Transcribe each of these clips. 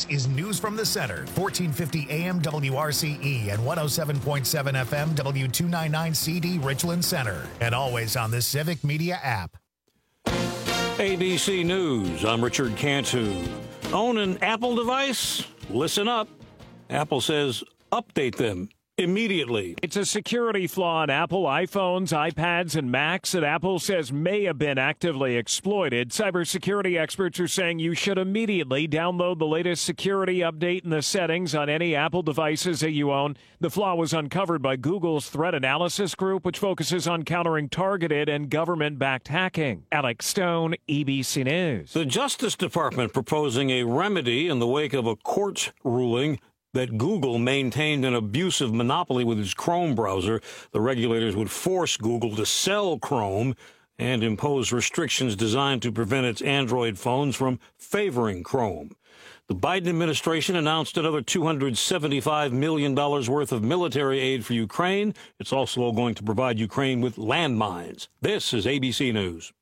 This is News from the Center, 1450 AM WRCE and 107.7 FM W299 CD Richland Center, and always on the Civic Media app. ABC News, I'm Richard Cantu. Own an Apple device? Listen up. Apple says update them immediately. It's a security flaw in Apple iPhones, iPads, and Macs that Apple says may have been actively exploited. Cybersecurity experts are saying you should immediately download the latest security update in the settings on any Apple devices that you own. The flaw was uncovered by Google's Threat Analysis Group, which focuses on countering targeted and government-backed hacking. Alex Stone, ABC News. The Justice Department proposing a remedy in the wake of a court's ruling that Google maintained an abusive monopoly with its Chrome browser. The regulators would force Google to sell Chrome and impose restrictions designed to prevent its Android phones from favoring Chrome. The Biden administration announced another $275 million worth of military aid for Ukraine. It's also going to provide Ukraine with landmines. This is ABC News.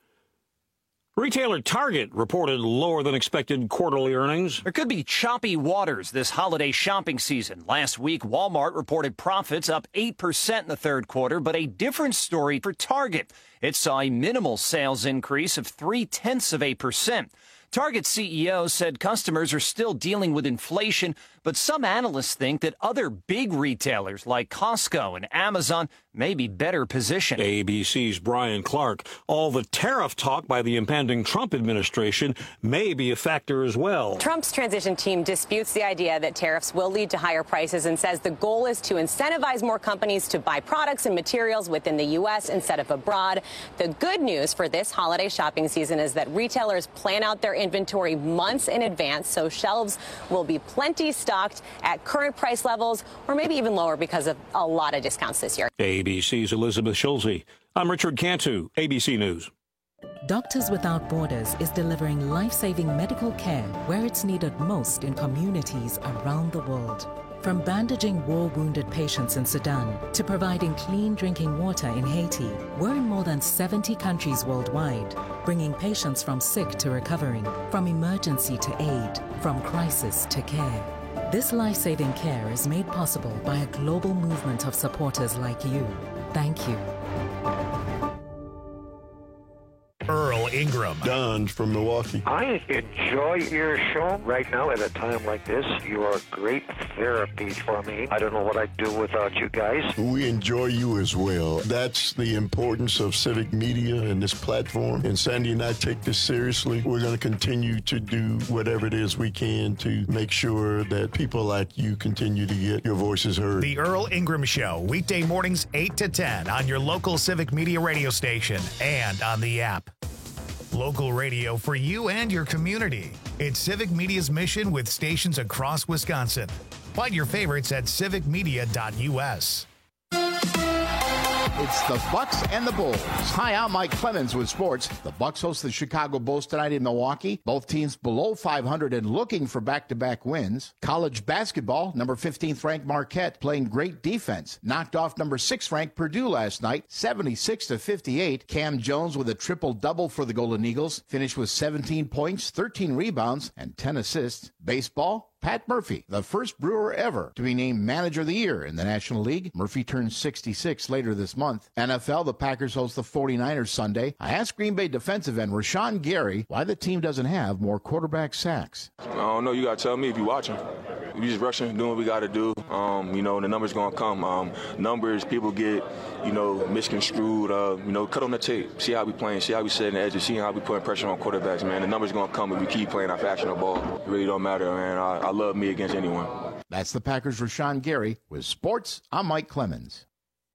Retailer Target reported lower than expected quarterly earnings. There could be choppy waters this holiday shopping season. Last week, Walmart reported profits up 8% in the third quarter, but a different story for Target. It saw a minimal sales increase of 0.3%. Target CEO said customers are still dealing with inflation, but some analysts think that other big retailers like Costco and Amazon may be better positioned. ABC's Brian Clark. All the tariff talk by the impending Trump administration may be a factor as well. Trump's transition team disputes the idea that tariffs will lead to higher prices and says the goal is to incentivize more companies to buy products and materials within the U.S. instead of abroad. The good news for this holiday shopping season is that retailers plan out their inventory months in advance, so shelves will be plenty stocked at current price levels or maybe even lower because of a lot of discounts this year. ABC's Elizabeth Schulze. I'm Richard Cantu, ABC News. Doctors Without Borders is delivering life-saving medical care where it's needed most in communities around the world. From bandaging war-wounded patients in Sudan to providing clean drinking water in Haiti, we're in more than 70 countries worldwide, bringing patients from sick to recovering, from emergency to aid, from crisis to care. This life-saving care is made possible by a global movement of supporters like you. Thank you. Earl Ingram. Don from Milwaukee. I enjoy your show right now at a time like this. You are great therapy for me. I don't know what I'd do without you guys. We enjoy you as well. That's the importance of civic media and this platform. And Sandy and I take this seriously. We're going to continue to do whatever it is we can to make sure that people like you continue to get your voices heard. The Earl Ingram Show, weekday mornings 8 to 10 on your local Civic Media radio station and on the app. Local radio for you and your community. It's Civic Media's mission with stations across Wisconsin. Find your favorites at civicmedia.us. It's the Bucks and the Bulls. Hi, I'm Mike Clemens with sports. The Bucks host the Chicago Bulls tonight in Milwaukee. Both teams below 500 and looking for back-to-back wins. College basketball, number 15th ranked Marquette playing great defense. Knocked off number 6th ranked Purdue last night, 76-58. Cam Jones with a triple-double for the Golden Eagles. Finished with 17 points, 13 rebounds, and 10 assists. Baseball, Pat Murphy, the first Brewer ever to be named Manager of the Year in the National League. Murphy turns 66 later this month. NFL, the Packers host the 49ers Sunday. I asked Green Bay defensive end Rashawn Gary why the team doesn't have more quarterback sacks. I don't know. You got to tell me if you're watching. We just rushing, doing what we got to do. The numbers going to come. Numbers, people get, misconstrued. Cut on the tape. See how we playing. See how we setting the edges. See how we putting pressure on quarterbacks, man. The numbers going to come if we keep playing our factional ball. It really don't matter, man. I love me against anyone. That's the Packers' Rashawn Gary. With sports, I'm Mike Clemens.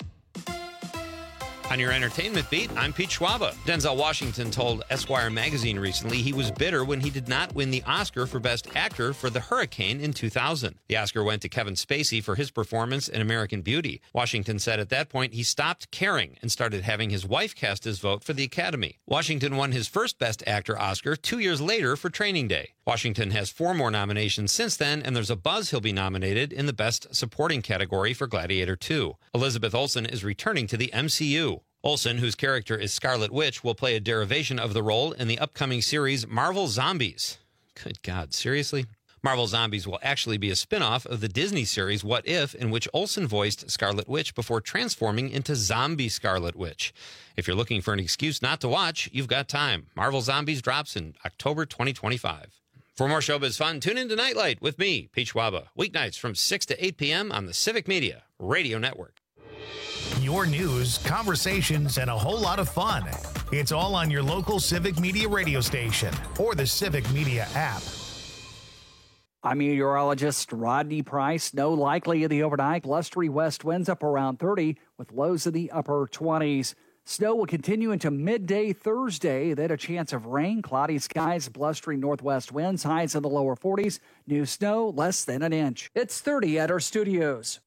On your entertainment beat, I'm Pete Schwaba. Denzel Washington told Esquire magazine recently he was bitter when he did not win the Oscar for Best Actor for The Hurricane in 2000. The Oscar went to Kevin Spacey for his performance in American Beauty. Washington said at that point he stopped caring and started having his wife cast his vote for the Academy. Washington won his first Best Actor Oscar 2 years later for Training Day. Washington has 4 more nominations since then, and there's a buzz he'll be nominated in the Best Supporting category for Gladiator 2. Elizabeth Olsen is returning to the MCU. Olsen, whose character is Scarlet Witch, will play a derivation of the role in the upcoming series Marvel Zombies. Good God, seriously? Marvel Zombies will actually be a spin-off of the Disney series What If, in which Olsen voiced Scarlet Witch before transforming into zombie Scarlet Witch. If you're looking for an excuse not to watch, you've got time. Marvel Zombies drops in October 2025. For more showbiz fun, tune in to Nightlight with me, Pete Schwaba, weeknights from 6 to 8 p.m. on the Civic Media Radio Network. Your news, conversations, and a whole lot of fun. It's all on your local Civic Media radio station or the Civic Media app. I'm meteorologist Rodney Price. Snow likely in the overnight. Blustery west winds up around 30 with lows in the upper 20s. Snow will continue into midday Thursday. Then a chance of rain, cloudy skies, blustery northwest winds, highs in the lower 40s. New snow less than an inch. It's 30 at our studios.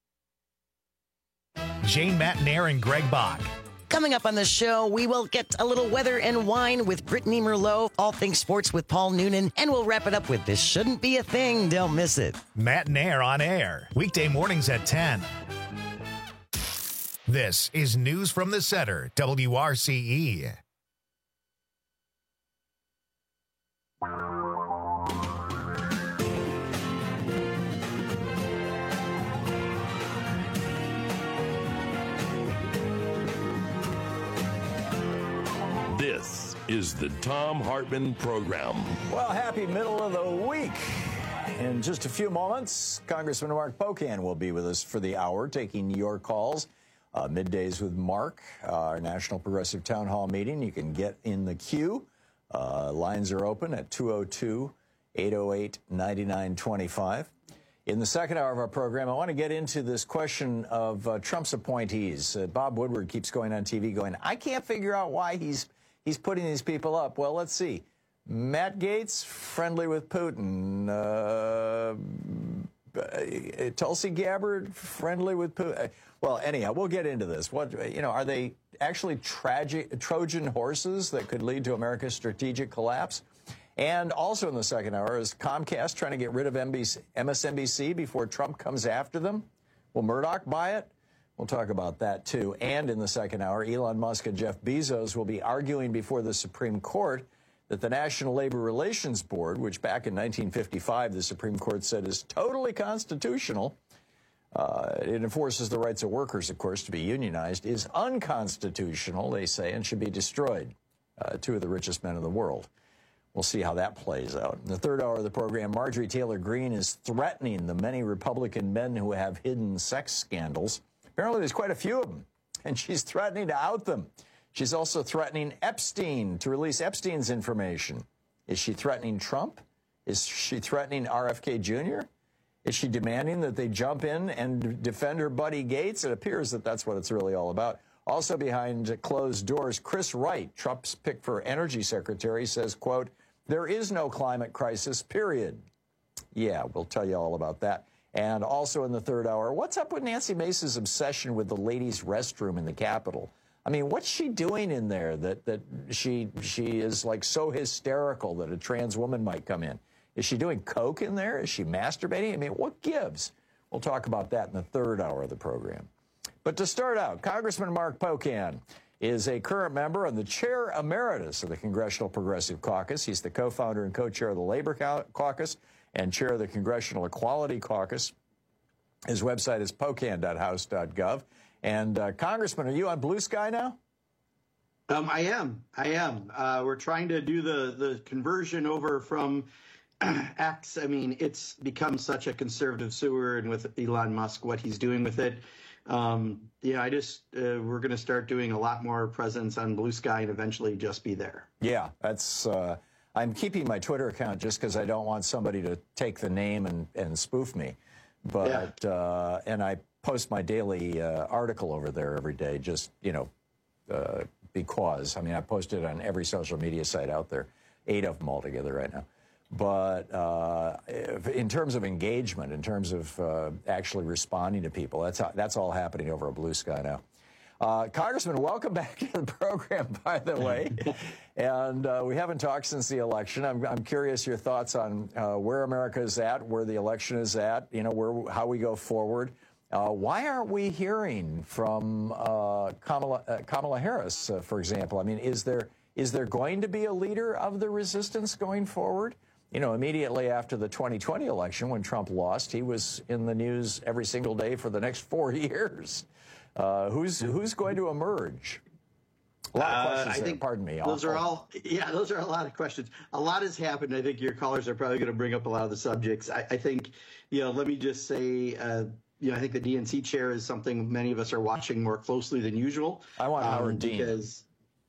Jane Matnair and Greg Bach. Coming up on the show, we will get a little weather and wine with Brittany Merlot, all things sports with Paul Noonan, and we'll wrap it up with This Shouldn't Be a Thing. Don't miss it. Matnair on air, weekday mornings at 10. This is News from the Center, WRCE. This is the Thom Hartmann Program. Well, happy middle of the week. In just a few moments, Congressman Mark Pocan will be with us for the hour, taking your calls. Middays with Mark, our National Progressive Town Hall meeting. You can get in the queue. Lines are open at 202-808-9925. In the second hour of our program, I want to get into this question of Trump's appointees. Bob Woodward keeps going on TV going, I can't figure out why he's putting these people up. Well, let's see. Matt Gaetz, friendly with Putin. Tulsi Gabbard, friendly with Putin. Well, anyhow, we'll get into this. Are they actually Trojan horses that could lead to America's strategic collapse? And also in the second hour, is Comcast trying to get rid of MSNBC before Trump comes after them? Will Murdoch buy it? We'll talk about that, too. And in the second hour, Elon Musk and Jeff Bezos will be arguing before the Supreme Court that the National Labor Relations Board, which back in 1955 the Supreme Court said is totally constitutional, it enforces the rights of workers, of course, to be unionized, is unconstitutional, they say, and should be destroyed. Two of the richest men in the world. We'll see how that plays out. In the third hour of the program, Marjorie Taylor Greene is threatening the many Republican men who have hidden sex scandals. Apparently, there's quite a few of them, and she's threatening to out them. She's also threatening Epstein to release Epstein's information. Is she threatening Trump? Is she threatening RFK Jr.? Is she demanding that they jump in and defend her buddy Gates? It appears that that's what it's really all about. Also behind closed doors, Chris Wright, Trump's pick for energy secretary, says, quote, there is no climate crisis, period. Yeah, we'll tell you all about that. And also in the third hour, what's up with Nancy Mace's obsession with the ladies' restroom in the Capitol? I mean, what's she doing in there that she is like so hysterical that a trans woman might come in? Is she doing coke in there? Is she masturbating? I mean, what gives? We'll talk about that in the third hour of the program. But to start out, Congressman Mark Pocan is a current member and the chair emeritus of the Congressional Progressive Caucus. He's the co-founder and co-chair of the Labor Caucus and chair of the Congressional Equality Caucus. His website is pocan.house.gov. And Congressman, are you on Blue Sky now? I am. We're trying to do the conversion over from X. I mean, it's become such a conservative sewer, and with Elon Musk, what he's doing with it. We're going to start doing a lot more presence on Blue Sky and eventually just be there. Yeah, that's. I'm keeping my Twitter account just because I don't want somebody to take the name and spoof me. But and I post my daily article over there every day, just because. I mean, I post it on every social media site out there, 8 of them altogether right now. But in terms of engagement, in terms of actually responding to people, that's all happening over a Blue Sky now. Congressman, welcome back to the program, by the way. And we haven't talked since the election. I'm curious your thoughts on where America is at, where the election is at, how we go forward. Why aren't we hearing from Kamala Harris, for example? I mean, is there going to be a leader of the resistance going forward? immediately after the 2020 election, when Trump lost, he was in the news every single day for the next 4 years. Who's going to emerge? A lot of questions I think, pardon me. Those are a lot of questions. A lot has happened. I think your callers are probably going to bring up a lot of the subjects. I think, let me just say, I think the DNC chair is something many of us are watching more closely than usual. I want Howard Dean. Because,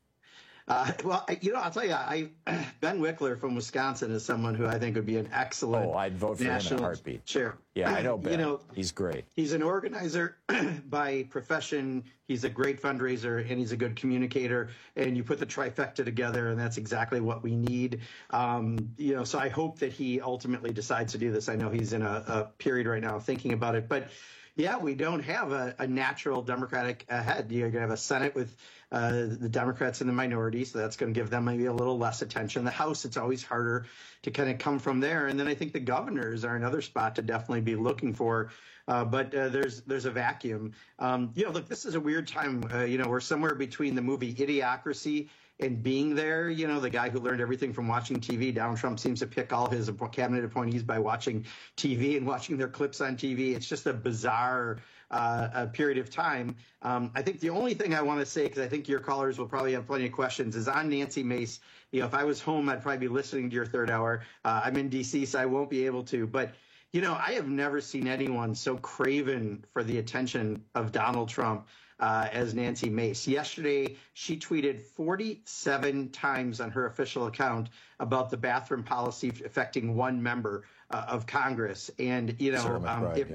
I'll tell you, Ben Wickler from Wisconsin is someone who I think would be an excellent I'd vote for him in a heartbeat. Chair. Yeah, I know Ben. He's great. He's an organizer by profession. He's a great fundraiser, and he's a good communicator. And you put the trifecta together, and that's exactly what we need. So I hope that he ultimately decides to do this. I know he's in a period right now of thinking about it, but. Yeah, we don't have a natural Democratic head. You're going to have a Senate with the Democrats in the minority, so that's going to give them maybe a little less attention. The House, it's always harder to kind of come from there. And then I think the governors are another spot to definitely be looking for. But there's a vacuum. Look, this is a weird time. We're somewhere between the movie Idiocracy and being there. The guy who learned everything from watching TV. Donald Trump seems to pick all his cabinet appointees by watching TV and watching their clips on TV. It's just a bizarre period of time. I think the only thing I want to say, because I think your callers will probably have plenty of questions, is on Nancy Mace. If I was home, I'd probably be listening to your third hour. I'm in D.C., so I won't be able to. But I have never seen anyone so craven for the attention of Donald Trump as Nancy Mace. Yesterday, she tweeted 47 times on her official account about the bathroom policy affecting one member of Congress. And, if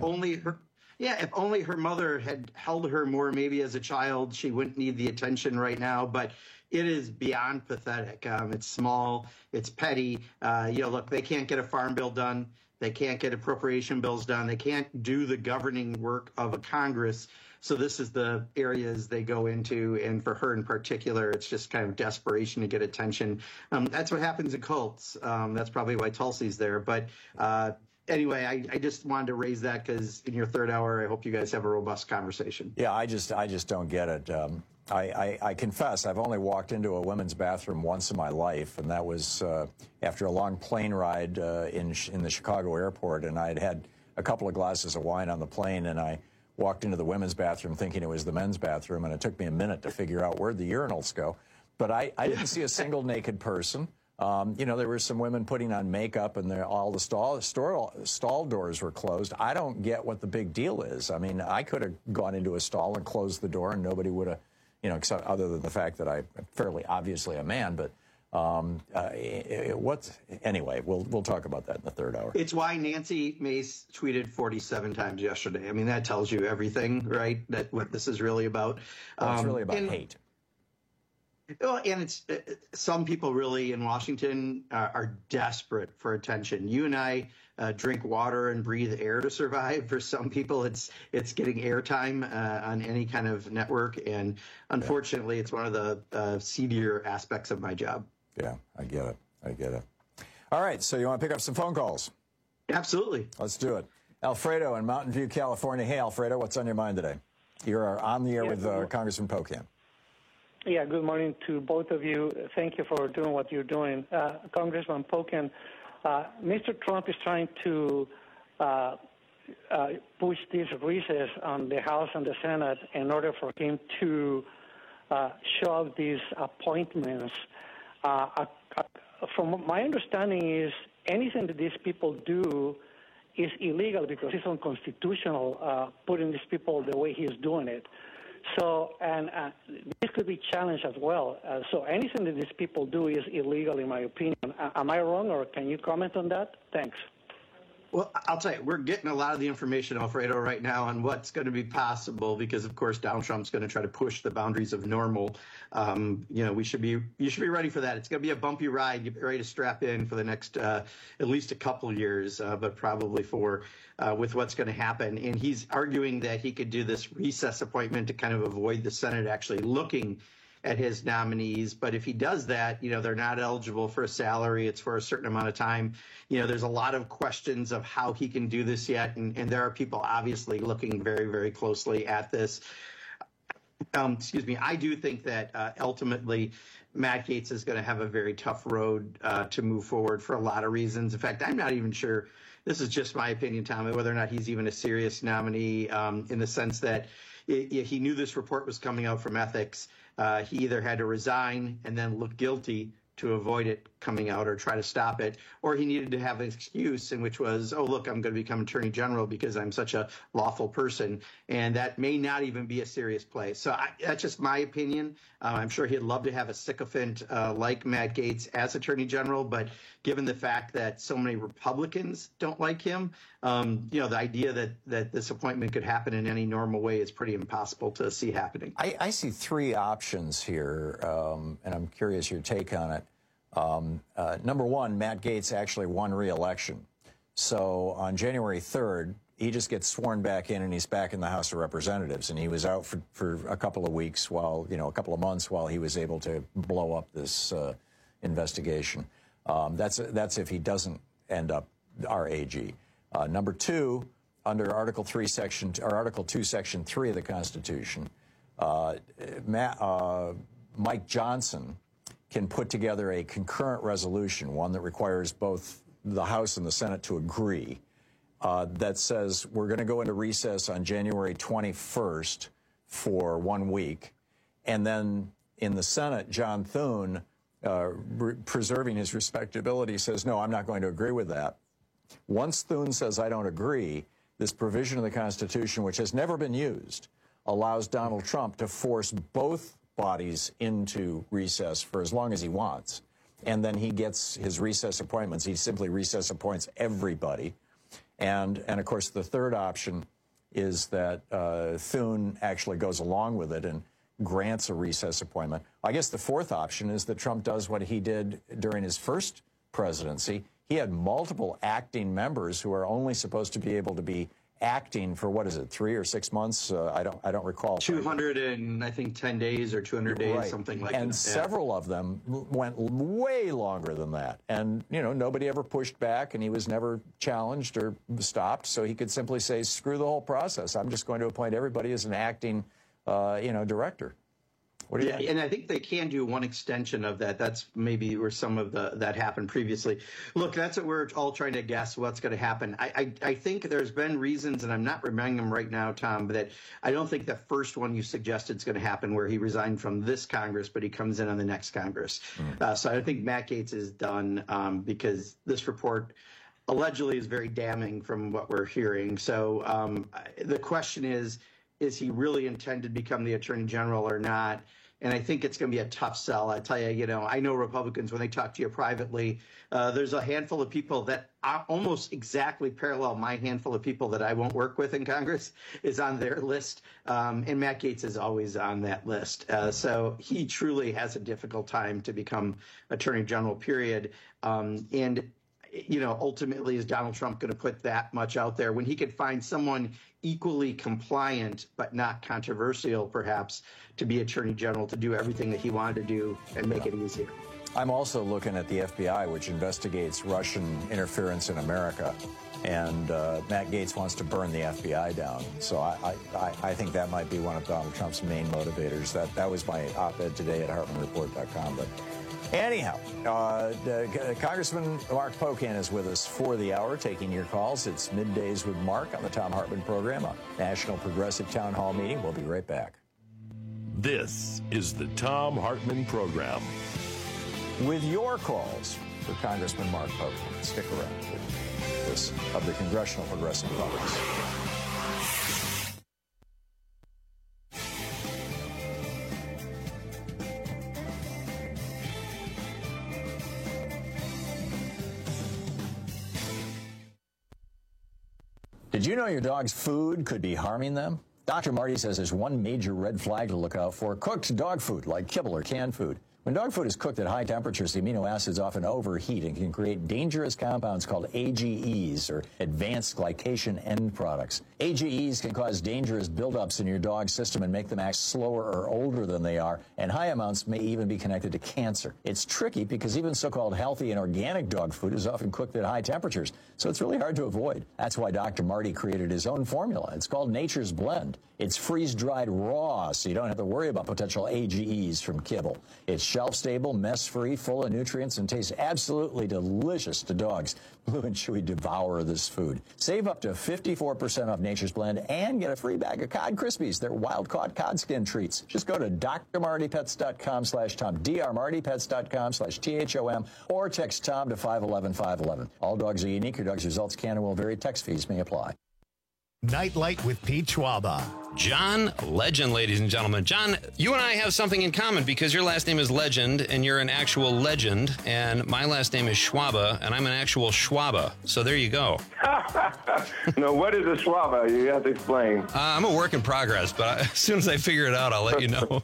only her mother had held her more maybe as a child, she wouldn't need the attention right now. But it is beyond pathetic. It's small. It's petty. Look, they can't get a farm bill done. They can't get appropriation bills done. They can't do the governing work of a Congress. So this is the areas they go into. And for her in particular, it's just kind of desperation to get attention. That's what happens in cults. That's probably why Tulsi's there. But anyway, I just wanted to raise that because in your third hour, I hope you guys have a robust conversation. Yeah, I just don't get it. I confess I've only walked into a women's bathroom once in my life, and that was after a long plane ride in the Chicago airport, and I'd had a couple of glasses of wine on the plane, and I walked into the women's bathroom thinking it was the men's bathroom, and it took me a minute to figure out where'd the urinals go. But I didn't see a single naked person. There were some women putting on makeup, and all the stall doors were closed. I don't get what the big deal is. I mean, I could have gone into a stall and closed the door, and nobody would have, except other than the fact that I'm fairly obviously a man. But anyway, we'll talk about that in the third hour. It's why Nancy Mace tweeted 47 times yesterday. I mean, that tells you everything, right? That what this is really about. It's really about hate. Well, and it's some people really in Washington are desperate for attention. You and I drink water and breathe air to survive. For some people, it's getting airtime on any kind of network, and unfortunately, it's one of the seedier aspects of my job. Yeah, I get it. All right, so you want to pick up some phone calls? Absolutely. Let's do it. Alfredo in Mountain View, California. Hey, Alfredo, what's on your mind today? You're on the air with Congressman Pocan. Yeah, good morning to both of you. Thank you for doing what you're doing. Congressman Pocan, Mr. Trump is trying to push this recess on the House and the Senate in order for him to shove these appointments. From my understanding is anything that these people do is illegal because it's unconstitutional, putting these people the way he's doing it. So, and this could be challenged as well. So anything that these people do is illegal, in my opinion. Am I wrong, or can you comment on that? Thanks. Well, I'll tell you, we're getting a lot of the information, Alfredo, right now on what's going to be possible because, of course, Donald Trump's going to try to push the boundaries of normal. You should be ready for that. It's going to be a bumpy ride. Get ready to strap in for the next at least a couple of years, but probably with what's going to happen. And he's arguing that he could do this recess appointment to kind of avoid the Senate actually looking at his nominees. But if he does that, they're not eligible for a salary. It's for a certain amount of time. There's a lot of questions of how he can do this yet. And there are people obviously looking very, very closely at this. excuse me, I do think that ultimately Matt Gaetz is going to have a very tough road to move forward for a lot of reasons. In fact, I'm not even sure, this is just my opinion, Tom, whether or not he's even a serious nominee in the sense that he knew this report was coming out from ethics. He either had to resign and then look guilty to avoid it coming out or try to stop it, or he needed to have an excuse in which was, oh, look, I'm going to become Attorney General because I'm such a lawful person. And that may not even be a serious play. So that's just my opinion. I'm sure he'd love to have a sycophant like Matt Gaetz as Attorney General, but given the fact that so many Republicans don't like him, the idea that this appointment could happen in any normal way is pretty impossible to see happening. I see three options here, and I'm curious your take on it. Number one, Matt Gaetz actually won re-election. So on January 3rd, he just gets sworn back in and he's back in the House of Representatives. And he was out for a couple of weeks while, a couple of months while he was able to blow up this investigation. That's if he doesn't end up our AG. Number two, under Article 2, Section 3 of the Constitution, Mike Johnson can put together a concurrent resolution, one that requires both the House and the Senate to agree, that says we're going to go into recess on January 21st for 1 week. And then in the Senate, John Thune, preserving his respectability, says, no, I'm not going to agree with that. Once Thune says, I don't agree, this provision of the Constitution, which has never been used, allows Donald Trump to force both bodies into recess for as long as he wants. And then he gets his recess appointments. He simply recess appoints everybody. And of course, the third option is that Thune actually goes along with it and grants a recess appointment. I guess the fourth option is that Trump does what he did during his first presidency. He had multiple acting members who are only supposed to be able to be acting for, what is it, 3 or 6 months? I don't recall. 200 and I think 10 days or 200 days, right. Something like that. And several of them went way longer than that. And, nobody ever pushed back and he was never challenged or stopped. So he could simply say, screw the whole process. I'm just going to appoint everybody as an acting, director. What do you think? And I think they can do one extension of that. That's maybe where some of that happened previously. Look, that's what we're all trying to guess what's going to happen. I think there's been reasons, and I'm not remembering them right now, Tom, but that I don't think the first one you suggested is going to happen where he resigned from this Congress, but he comes in on the next Congress. So I think Matt Gaetz is done because this report allegedly is very damning from what we're hearing. So the question is he really intended to become the Attorney General or not? And I think it's going to be a tough sell. I tell you, I know Republicans, when they talk to you privately, there's a handful of people that are almost exactly parallel my handful of people that I won't work with in Congress is on their list. And Matt Gaetz is always on that list. So he truly has a difficult time to become Attorney General, period. And ultimately, is Donald Trump going to put that much out there when he could find someone equally compliant but not controversial, perhaps, to be Attorney General, to do everything that he wanted to do and make it easier? I'm also looking at the FBI, which investigates Russian interference in America. And Matt Gaetz wants to burn the FBI down. So I think that might be one of Donald Trump's main motivators. That was my op-ed today at HartmanReport.com. But anyhow, Congressman Mark Pocan is with us for the hour, taking your calls. It's Middays with Mark on the Thom Hartmann program, a National Progressive Town Hall meeting. We'll be right back. This is the Thom Hartmann program. With your calls for Congressman Mark Pocan. Stick around with this of the Congressional Progressive Caucus. Did you know your dog's food could be harming them? Dr. Marty says there's one major red flag to look out for: cooked dog food like kibble or canned food. When dog food is cooked at high temperatures, the amino acids often overheat and can create dangerous compounds called AGEs, or advanced glycation end products. AGEs can cause dangerous buildups in your dog's system and make them act slower or older than they are, and high amounts may even be connected to cancer. It's tricky because even so-called healthy and organic dog food is often cooked at high temperatures, so it's really hard to avoid. That's why Dr. Marty created his own formula. It's called Nature's Blend. It's freeze-dried raw, so you don't have to worry about potential AGEs from kibble. It's shelf-stable, mess-free, full of nutrients, and tastes absolutely delicious to dogs. Blue and Chewy devour this food. Save up to 54% off Nature's Blend and get a free bag of Cod Krispies. They're wild-caught cod skin treats. Just go to drmartypets.com/Tom, drmartypets.com/THOM, or text Tom to 511-511. All dogs are unique. Your dog's results can and will vary. Text fees may apply. Nightlight with Pete Schwaba. John Legend, ladies and gentlemen. John, you and I have something in common because your last name is Legend and you're an actual legend, and my last name is Schwaba and I'm an actual Schwaba. So there you go. No, what is a Schwaba? You have to explain. I'm a work in progress, but as soon as I figure it out, I'll let you know.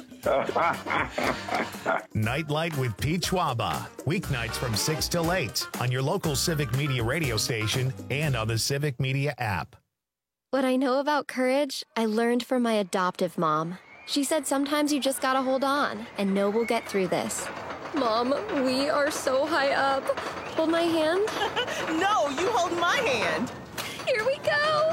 Nightlight with Pete Schwaba. Weeknights from 6 till 8 on your local Civic Media radio station and on the Civic Media app. What I know about courage, I learned from my adoptive mom. She said sometimes you just gotta hold on and know we'll get through this. Mom, we are so high up. Hold my hand. No, you hold my hand. Here we go.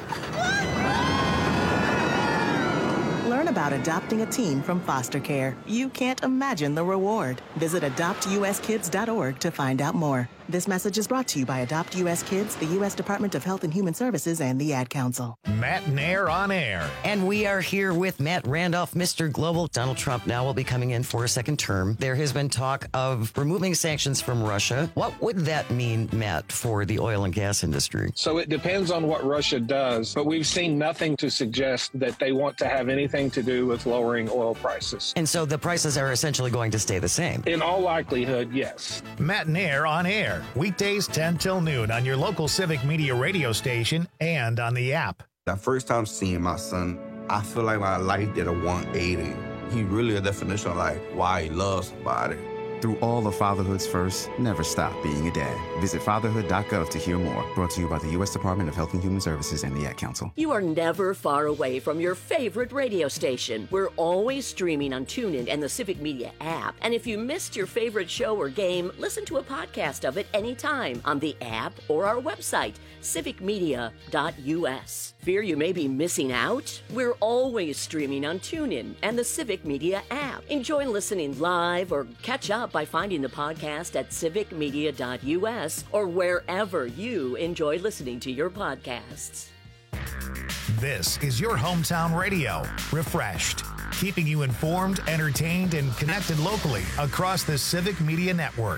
Learn about adopting a teen from foster care. You can't imagine the reward. Visit adoptuskids.org to find out more. This message is brought to you by Adopt U.S. Kids, the U.S. Department of Health and Human Services, and the Ad Council. Matt Nair on air. And we are here with Matt Randolph, Mr. Global. Donald Trump now will be coming in for a second term. There has been talk of removing sanctions from Russia. What would that mean, Matt, for the oil and gas industry? So it depends on what Russia does, but we've seen nothing to suggest that they want to have anything to do with lowering oil prices. And so the prices are essentially going to stay the same? In all likelihood, yes. Matt Nair on air. Weekdays 10 till noon on your local Civic Media radio station and on the app. That first time seeing my son, I feel like my life did a 180. He really a definition of like why he loves somebody. Through all of fatherhood's first, never stop being a dad. Visit fatherhood.gov to hear more. Brought to you by the U.S. Department of Health and Human Services and the Ad Council. You are never far away from your favorite radio station. We're always streaming on TuneIn and the Civic Media app. And if you missed your favorite show or game, listen to a podcast of it anytime on the app or our website, civicmedia.us. Fear you may be missing out? We're always streaming on TuneIn and the Civic Media app. Enjoy listening live or catch up by finding the podcast at civicmedia.us or wherever you enjoy listening to your podcasts. This is your hometown radio, refreshed, keeping you informed, entertained, and connected locally across the Civic Media Network.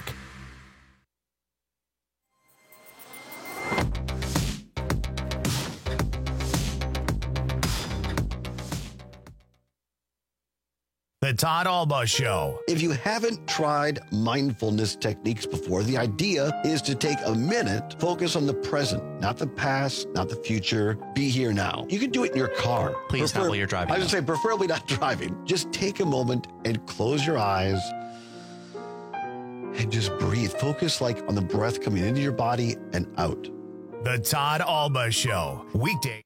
The Todd Alba Show. If you haven't tried mindfulness techniques before, the idea is to take a minute, focus on the present, not the past, not the future. Be here now. You can do it in your car. Please not while you're driving. I would say preferably not driving. Just take a moment and close your eyes and just breathe. Focus like on the breath coming into your body and out. The Todd Alba Show. Weekday.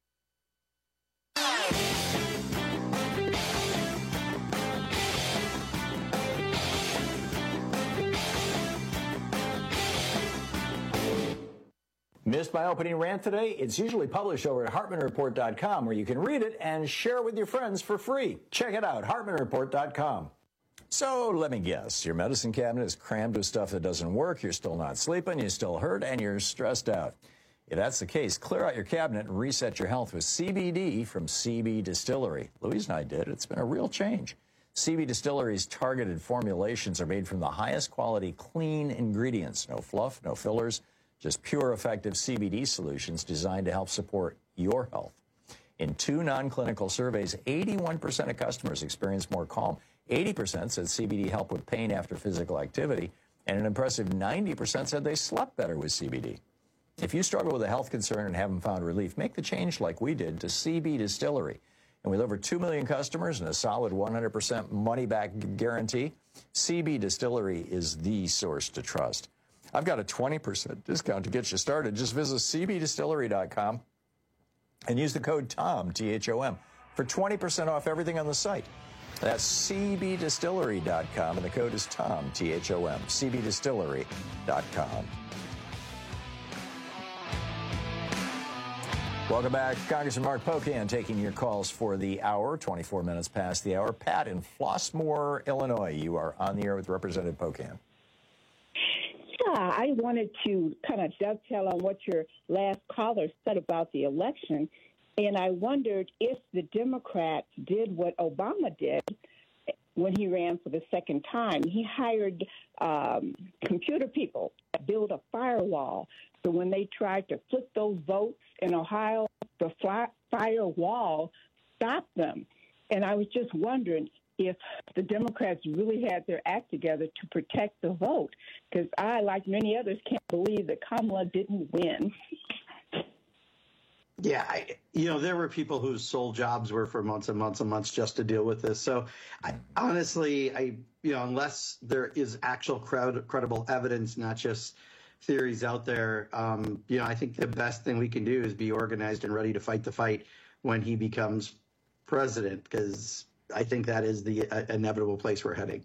Missed my opening rant today? It's usually published over at HartmanReport.com, where you can read it and share it with your friends for free. Check it out, HartmanReport.com. So let me guess, your medicine cabinet is crammed with stuff that doesn't work, you're still not sleeping, you still hurt, and you're stressed out. If that's the case, clear out your cabinet and reset your health with CBD from CB Distillery. Louise and I did. It's been a real change. CB Distillery's targeted formulations are made from the highest quality clean ingredients. No fluff, no fillers. Just pure, effective CBD solutions designed to help support your health. In 2 non-clinical surveys, 81% of customers experienced more calm. 80% said CBD helped with pain after physical activity. And an impressive 90% said they slept better with CBD. If you struggle with a health concern and haven't found relief, make the change like we did to CB Distillery. And with over 2 million customers and a solid 100% money-back guarantee, CB Distillery is the source to trust. I've got a 20% discount to get you started. Just visit cbdistillery.com and use the code TOM, T-H-O-M, for 20% off everything on the site. That's cbdistillery.com, and the code is TOM, T-H-O-M, cbdistillery.com. Welcome back. Congressman Mark Pocan taking your calls for the hour, 24 minutes past the hour. Pat in Flossmoor, Illinois, you are on the air with Representative Pocan. Yeah, I wanted to kind of dovetail on what your last caller said about the election, and I wondered if the Democrats did what Obama did when he ran for the second time. He hired computer people to build a firewall. So when they tried to flip those votes in Ohio, the firewall stopped them. And I was just wondering if the Democrats really had their act together to protect the vote, because I, like many others, can't believe that Kamala didn't win. Yeah, there were people whose sole jobs were for months and months and months just to deal with this. So, honestly, unless there is actual credible evidence, not just theories out there, I think the best thing we can do is be organized and ready to fight the fight when he becomes president, because I think that is the inevitable place we're heading.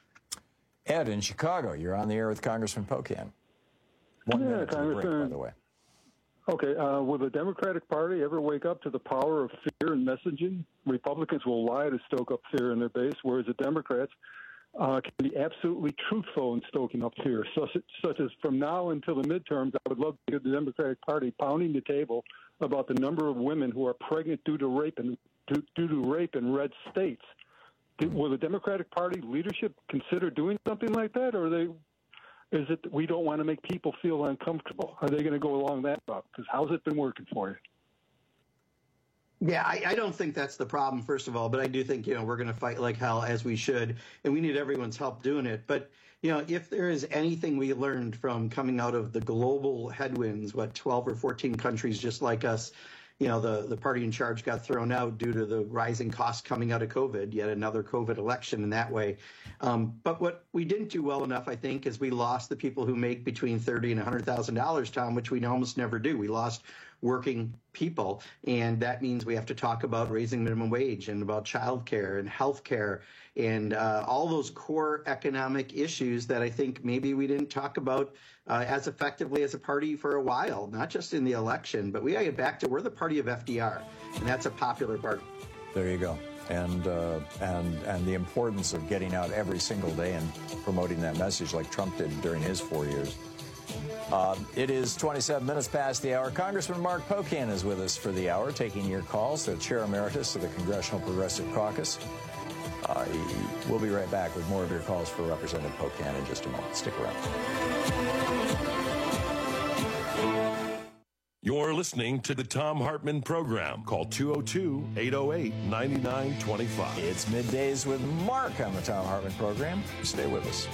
Ed in Chicago, you're on the air with Congressman Pocan. 1 minute to the break, by the way. Okay, will the Democratic Party ever wake up to the power of fear and messaging? Republicans will lie to stoke up fear in their base, whereas the Democrats can be absolutely truthful in stoking up fear, such as from now until the midterms, I would love to hear the Democratic Party pounding the table about the number of women who are pregnant due to rape in red states. Will the Democratic Party leadership consider doing something like that, or is it we don't want to make people feel uncomfortable? Are they going to go along that route? Because how's it been working for you? Yeah, I don't think that's the problem, first of all, but I do think, we're going to fight like hell, as we should, and we need everyone's help doing it. But, if there is anything we learned from coming out of the global headwinds, 12 or 14 countries just like us, the party in charge got thrown out due to the rising costs coming out of COVID, yet another COVID election in that way. But what we didn't do well enough, I think, is we lost the people who make between $30,000 and $100,000, Tom, which we almost never do. We lost working people, and that means we have to talk about raising minimum wage and about child care and health care and all those core economic issues that I think maybe we didn't talk about as effectively as a party for a while, not just in the election, but we got to get back to we're the party of FDR, and that's a popular party. There you go. And the importance of getting out every single day and promoting that message like Trump did during his 4 years. It is 27 minutes past the hour. Congressman Mark Pocan is with us for the hour, taking your calls, the Chair Emeritus of the Congressional Progressive Caucus. We'll be right back with more of your calls for Representative Pocan in just a moment. Stick around. You're listening to the Thom Hartmann Program. Call 202-808-9925. It's Middays with Mark on the Thom Hartmann Program. Stay with us.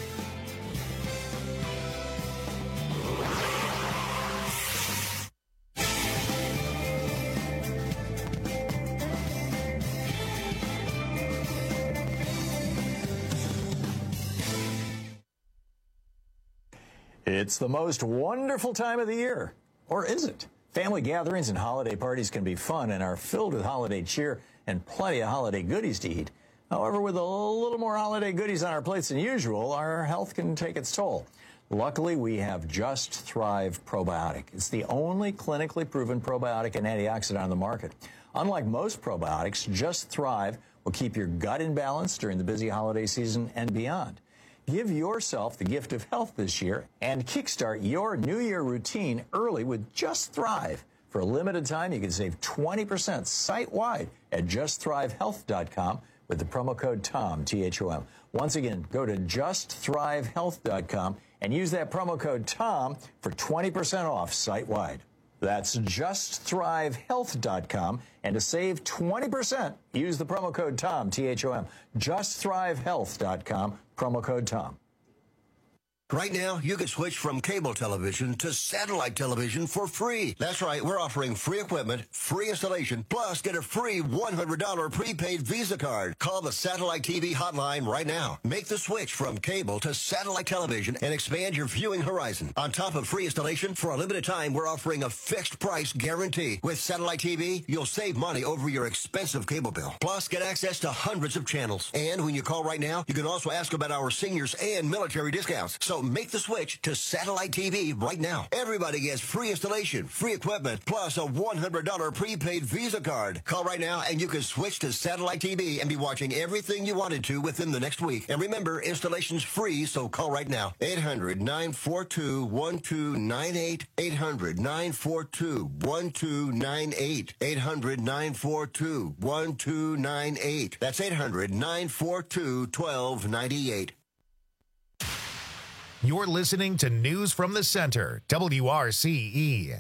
It's the most wonderful time of the year. Or is it? Family gatherings and holiday parties can be fun and are filled with holiday cheer and plenty of holiday goodies to eat. However, with a little more holiday goodies on our plates than usual, our health can take its toll. Luckily, we have Just Thrive Probiotic. It's the only clinically proven probiotic and antioxidant on the market. Unlike most probiotics, Just Thrive will keep your gut in balance during the busy holiday season and beyond. Give yourself the gift of health this year and kickstart your New Year routine early with Just Thrive. For a limited time, you can save 20% site-wide at justthrivehealth.com with the promo code TOM, T-H-O-M. Once again, go to justthrivehealth.com and use that promo code TOM for 20% off site-wide. That's justthrivehealth.com. And to save 20%, use the promo code TOM, T-H-O-M. Justthrivehealth.com, promo code TOM. Right now, you can switch from cable television to satellite television for free. That's right, we're offering free equipment, free installation, plus get a free $100 prepaid Visa card. Call the Satellite TV hotline right now. Make the switch from cable to satellite television and expand your viewing horizon. On top of free installation, for a limited time, we're offering a fixed price guarantee. With Satellite TV, you'll save money over your expensive cable bill. Plus, get access to hundreds of channels. And when you call right now, you can also ask about our seniors and military discounts. So make the switch to Satellite TV right now. Everybody gets free installation, free equipment, plus a $100 prepaid Visa card. Call right now and you can switch to Satellite TV and be watching everything you wanted to within the next week. And remember, installation's free, so call right now. 800-942-1298. 800-942-1298. 800-942-1298. That's 800-942-1298. You're listening to News from the Center, WRCE.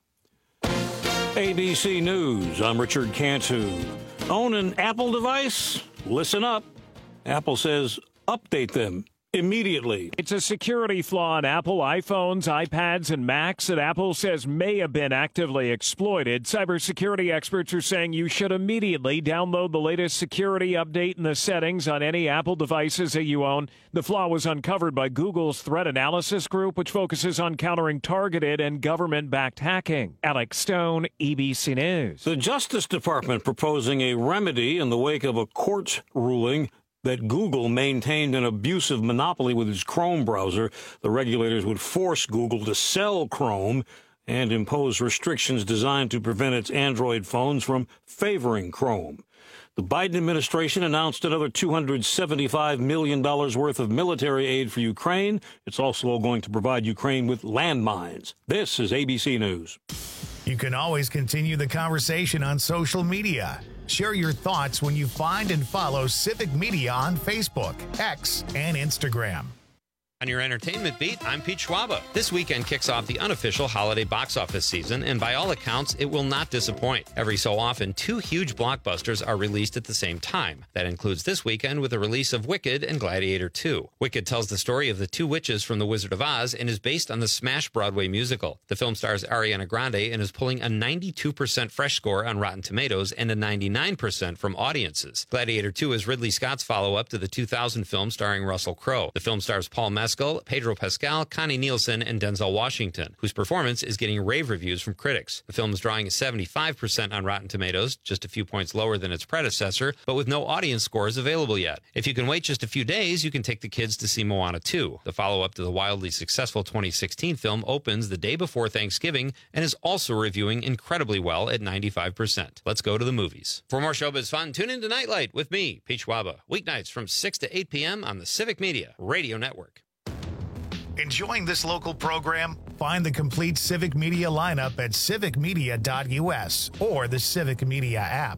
ABC News, I'm Richard Cantu. Own an Apple device? Listen up. Apple says update them immediately. It's a security flaw in Apple iPhones, iPads, and Macs that Apple says may have been actively exploited. Cybersecurity experts are saying you should immediately download the latest security update in the settings on any Apple devices that you own. The flaw was uncovered by Google's Threat Analysis Group, which focuses on countering targeted and government-backed hacking. Alex Stone, ABC News. The Justice Department proposing a remedy in the wake of a court's ruling that Google maintained an abusive monopoly with its Chrome browser. The regulators would force Google to sell Chrome and impose restrictions designed to prevent its Android phones from favoring Chrome. The Biden administration announced another $275 million worth of military aid for Ukraine. It's also going to provide Ukraine with landmines. This is ABC News. You can always continue the conversation on social media. Share your thoughts when you find and follow Civic Media on Facebook, X, and Instagram. On your entertainment beat, I'm Pete Schwaba. This weekend kicks off the unofficial holiday box office season, and by all accounts, it will not disappoint. Every so often, two huge blockbusters are released at the same time. That includes this weekend with the release of Wicked and Gladiator 2. Wicked tells the story of the two witches from The Wizard of Oz and is based on the smash Broadway musical. The film stars Ariana Grande and is pulling a 92% fresh score on Rotten Tomatoes and a 99% from audiences. Gladiator 2 is Ridley Scott's follow-up to the 2000 film starring Russell Crowe. The film stars Paul Mescal, Pedro Pascal, Connie Nielsen, and Denzel Washington, whose performance is getting rave reviews from critics. The film is drawing a 75% on Rotten Tomatoes, just a few points lower than its predecessor, but with no audience scores available yet. If you can wait just a few days, you can take the kids to see Moana 2. The follow-up to the wildly successful 2016 film opens the day before Thanksgiving and is also reviewing incredibly well at 95%. Let's go to the movies. For more showbiz fun, tune in to Nightlight with me, Pete Schwaba, weeknights from 6 to 8 p.m. on the Civic Media Radio Network. Enjoying this local program? Find the complete Civic Media lineup at civicmedia.us or the Civic Media app.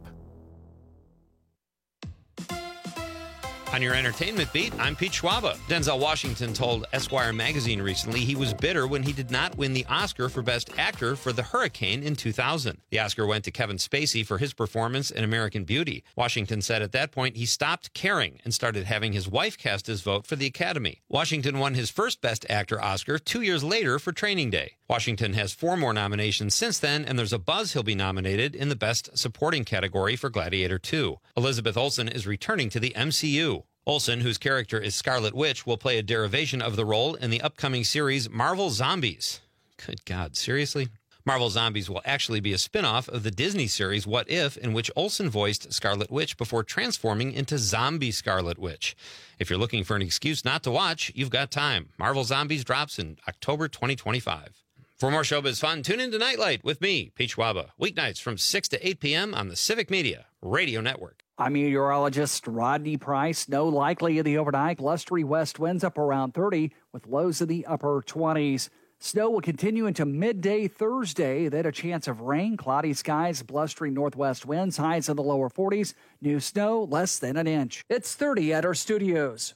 On your entertainment beat, I'm Pete Schwaba. Denzel Washington told Esquire magazine recently he was bitter when he did not win the Oscar for Best Actor for The Hurricane in 2000. The Oscar went to Kevin Spacey for his performance in American Beauty. Washington said at that point he stopped caring and started having his wife cast his vote for the Academy. Washington won his first Best Actor Oscar 2 years later for Training Day. Washington has 4 more nominations since then, and there's a buzz he'll be nominated in the Best Supporting category for Gladiator 2. Elizabeth Olsen is returning to the MCU. Olsen, whose character is Scarlet Witch, will play a derivation of the role in the upcoming series Marvel Zombies. Good God, seriously? Marvel Zombies will actually be a spin-off of the Disney series What If, in which Olsen voiced Scarlet Witch before transforming into Zombie Scarlet Witch. If you're looking for an excuse not to watch, you've got time. Marvel Zombies drops in October 2025. For more showbiz fun, tune in to Nightlight with me, Pete Schwaba, weeknights from 6 to 8 p.m. on the Civic Media Radio Network. I'm meteorologist Rodney Price. Snow likely in the overnight. Blustery west winds up around 30 with lows in the upper 20s. Snow will continue into midday Thursday. Then a chance of rain, cloudy skies, blustery northwest winds, highs in the lower 40s. New snow less than an inch. It's 30 at our studios.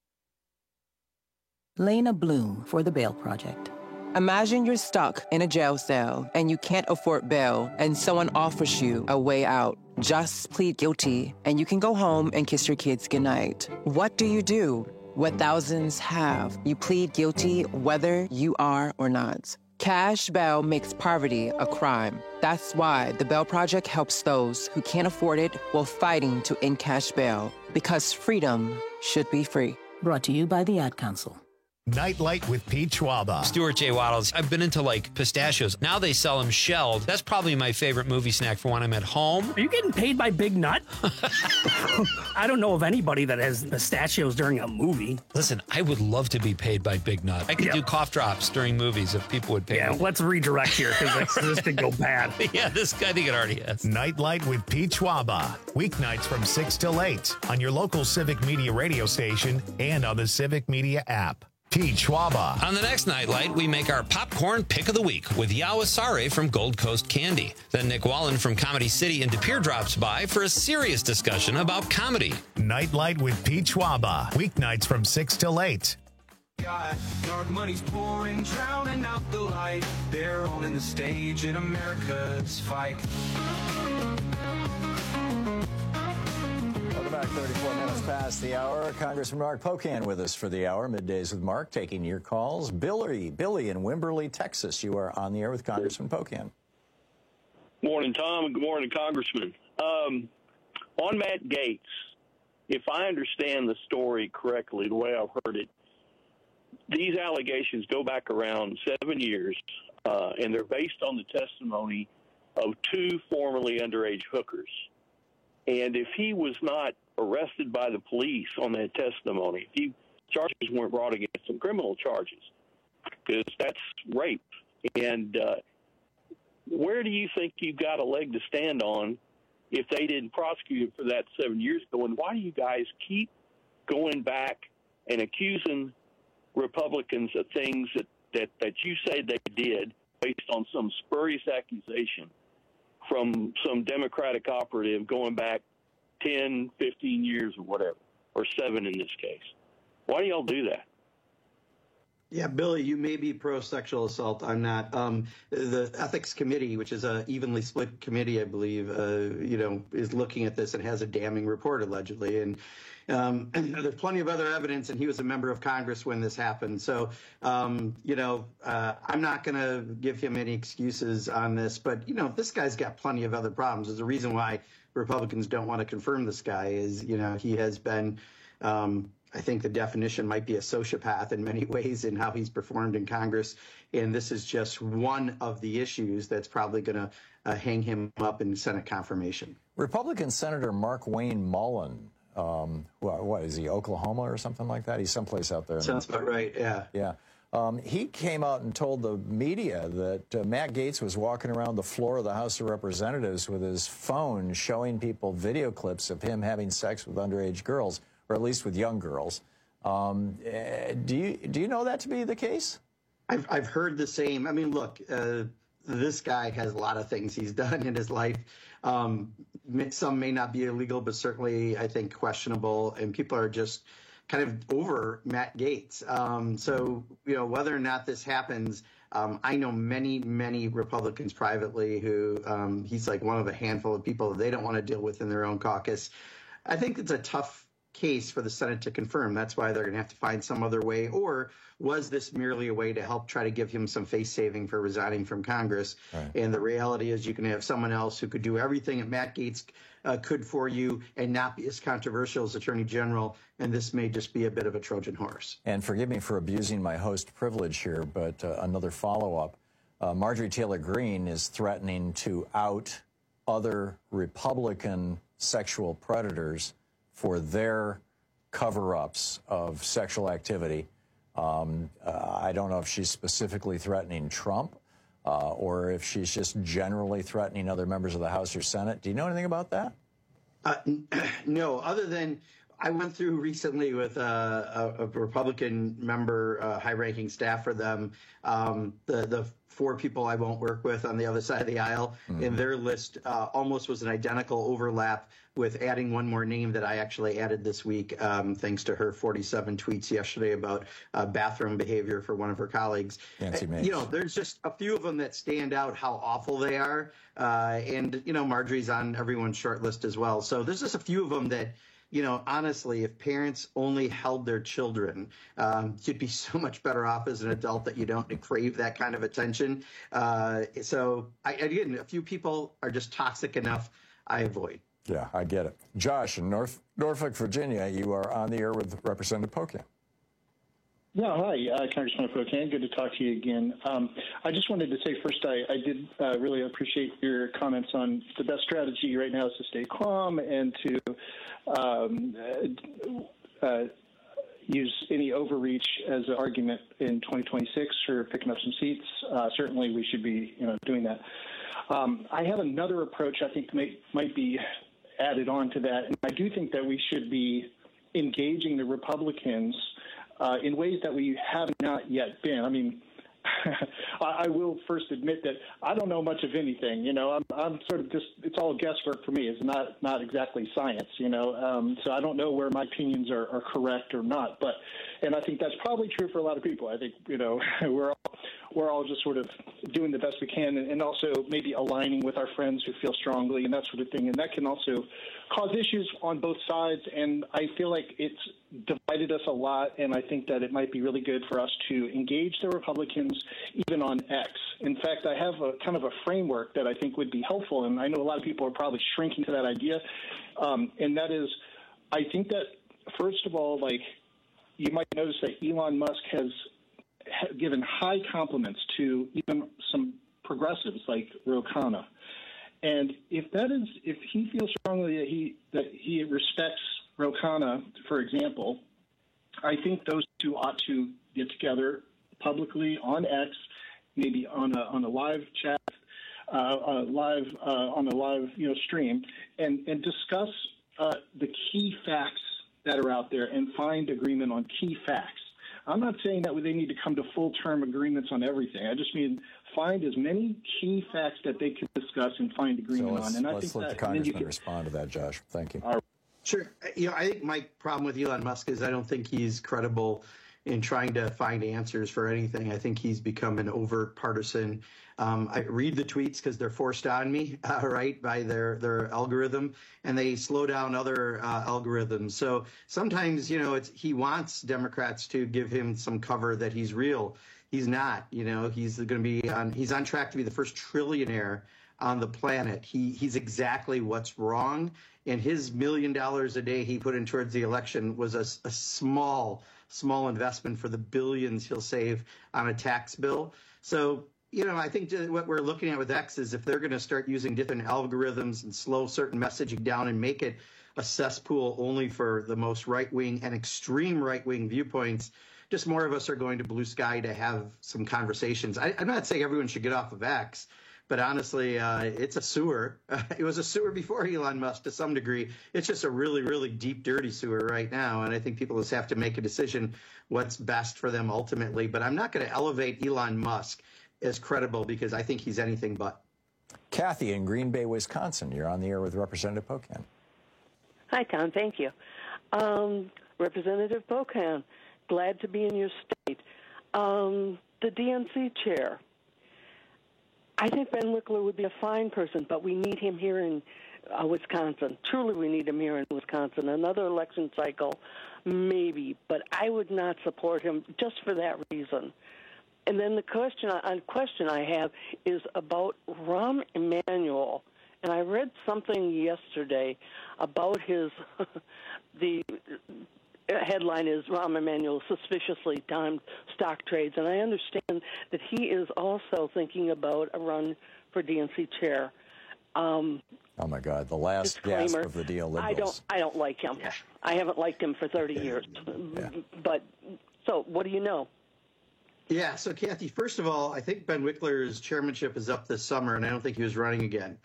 Lena Bloom for the Bail Project. Imagine you're stuck in a jail cell and you can't afford bail and someone offers you a way out. Just plead guilty and you can go home and kiss your kids goodnight. What do? what thousands have. You plead guilty whether you are or not. Cash bail makes poverty a crime. That's why the Bail Project helps those who can't afford it while fighting to end cash bail. Because freedom should be free. Brought to you by the Ad Council. Nightlight with Pete Schwaba. Stuart J. Waddles. I've been into pistachios. Now they sell them shelled. That's probably my favorite movie snack for when I'm at home. Are you getting paid by Big Nut? I don't know of anybody that has pistachios during a movie. Listen, I would love to be paid by Big Nut. I could do cough drops during movies if people would pay me. Yeah, let's redirect here because this could go bad. Yeah, I think it already has. Nightlight with Pete Schwaba. Weeknights from 6 till 8 on your local Civic Media radio station and on the Civic Media app. Pete Schwaba. On the next Nightlight, we make our popcorn pick of the week with Yao Asare from Gold Coast Candy. Then Nick Wallen from Comedy City in De Pere drops by for a serious discussion about comedy. Nightlight with Pete Schwaba. Weeknights from 6 till 8. Dark money's pouring, drowning out the light. They're owning the stage in America's fight. Welcome back, 34 minutes past the hour. Congressman Mark Pocan with us for the hour. Middays with Mark, taking your calls. Billy in Wimberley, Texas. You are on the air with Congressman Pocan. Morning, Tom, and good morning, Congressman. On Matt Gaetz, if I understand the story correctly, the way I've heard it, these allegations go back around 7 years, and they're based on the testimony of two formerly underage hookers. And if he was not arrested by the police on that testimony, if charges weren't brought against him, criminal charges, because that's rape. And where do you think you've got a leg to stand on if they didn't prosecute him for that 7 years ago? And why do you guys keep going back and accusing Republicans of things that you say they did based on some spurious accusation from some Democratic operative going back 10, 15 years or whatever, or 7 in this case? Why do y'all do that? Yeah, Billy, you may be pro-sexual assault. I'm not. The Ethics Committee, which is a evenly split committee, I believe, is looking at this and has a damning report, allegedly. And there's plenty of other evidence, and he was a member of Congress when this happened. So, I'm not going to give him any excuses on this. But, this guy's got plenty of other problems. There's a reason why Republicans don't want to confirm this guy is, he has been I think the definition might be a sociopath in many ways in how he's performed in Congress. And this is just one of the issues that's probably going to hang him up in Senate confirmation. Republican Senator Mark Wayne Mullen, what is he, Oklahoma or something like that? He's someplace out there. Sounds about right, yeah. Yeah. He came out and told the media that Matt Gaetz was walking around the floor of the House of Representatives with his phone showing people video clips of him having sex with underage girls, or at least with young girls. Do you know that to be the case? I've heard the same. I mean, look, this guy has a lot of things he's done in his life. Some may not be illegal, but certainly I think questionable. And people are just kind of over Matt Gaetz. So, whether or not this happens, I know many, many Republicans privately who he's like one of a handful of people that they don't want to deal with in their own caucus. I think it's a tough case for the Senate to confirm. That's why they're going to have to find some other way. Or was this merely a way to help try to give him some face saving for resigning from Congress? Right. And the reality is you can have someone else who could do everything that Matt Gaetz could for you and not be as controversial as Attorney General. And this may just be a bit of a Trojan horse. And forgive me for abusing my host privilege here, but another follow-up. Marjorie Taylor Greene is threatening to out other Republican sexual predators for their cover-ups of sexual activity. I don't know if she's specifically threatening Trump or if she's just generally threatening other members of the House or Senate. Do you know anything about that? No, other than I went through recently with a Republican member, high-ranking staff for them, the 4 people I won't work with on the other side of the aisle, and their list almost was an identical overlap with adding one more name that I actually added this week, thanks to her 47 tweets yesterday about bathroom behavior for one of her colleagues. Nancy Mace. There's just a few of them that stand out how awful they are. And Marjorie's on everyone's short list as well. So there's just a few of them that honestly, if parents only held their children, you'd be so much better off as an adult that you don't crave that kind of attention. Again, a few people are just toxic enough. I avoid. Yeah, I get it. Josh, in Norfolk, Virginia, you are on the air with Representative Pocan. Yeah, hi, Congressman Pocan. Good to talk to you again. I just wanted to say first, I did really appreciate your comments on the best strategy right now is to stay calm and to use any overreach as an argument in 2026 for picking up some seats. Certainly, we should be doing that. I have another approach I think might be added on to that, and I do think that we should be engaging the Republicans in ways that we have not yet been. I mean, I will first admit that I don't know much of anything. I'm sort of it's all guesswork for me. It's not exactly science, so I don't know where my opinions are correct or not. And I think that's probably true for a lot of people. I think, we're all just sort of doing the best we can and also maybe aligning with our friends who feel strongly and that sort of thing. And that can also cause issues on both sides. And I feel like it's divided us a lot. And I think that it might be really good for us to engage the Republicans even on X. In fact, I have a kind of a framework that I think would be helpful. And I know a lot of people are probably shrinking to that idea. And that is, I think that, first of all, you might notice that Elon Musk has given high compliments to even some progressives like Ro Khanna. And if he feels strongly that he respects Ro Khanna, for example, I think those two ought to get together publicly on X, maybe on a live chat, on a live stream, and discuss the key facts that are out there and find agreement on key facts. I'm not saying that they need to come to full-term agreements on everything. I just mean find as many key facts that they can discuss and find agreement on. And let's let the Congressman respond to that, Josh. Thank you. Sure. I think my problem with Elon Musk is I don't think he's credible in trying to find answers for anything. I think he's become an overt partisan. I read the tweets because they're forced on me, right, by their algorithm, and they slow down other algorithms. So sometimes, he wants Democrats to give him some cover that he's real. He's not. He's going to be he's on track to be the first trillionaire on the planet. He's exactly what's wrong. And his $1 million a day he put in towards the election was a small investment for the billions he'll save on a tax bill. So, I think what we're looking at with X is if they're going to start using different algorithms and slow certain messaging down and make it a cesspool only for the most right-wing and extreme right-wing viewpoints, just more of us are going to blue sky to have some conversations. I'm not saying everyone should get off of X, but honestly, it's a sewer. It was a sewer before Elon Musk to some degree. It's just a really, really deep, dirty sewer right now. And I think people just have to make a decision what's best for them ultimately. But I'm not going to elevate Elon Musk as credible because I think he's anything but. Kathy in Green Bay, Wisconsin. You're on the air with Representative Pocan. Hi, Tom. Thank you. Representative Pocan, glad to be in your state. The DNC chair. I think Ben Wickler would be a fine person, but we need him here in Wisconsin. Truly, we need him here in Wisconsin. Another election cycle, maybe, but I would not support him just for that reason. And then the question I have is about Rahm Emanuel. And I read something yesterday about his the headline is Rahm Emanuel suspiciously timed stock trades. And I understand that he is also thinking about a run for DNC chair. Oh, my God. The last gasp of the deal liberals. I don't like him. Yeah. I haven't liked him for 30 years. Yeah. But so what do you know? Yeah, so Kathy, first of all, I think Ben Wickler's chairmanship is up this summer, and I don't think he was running again.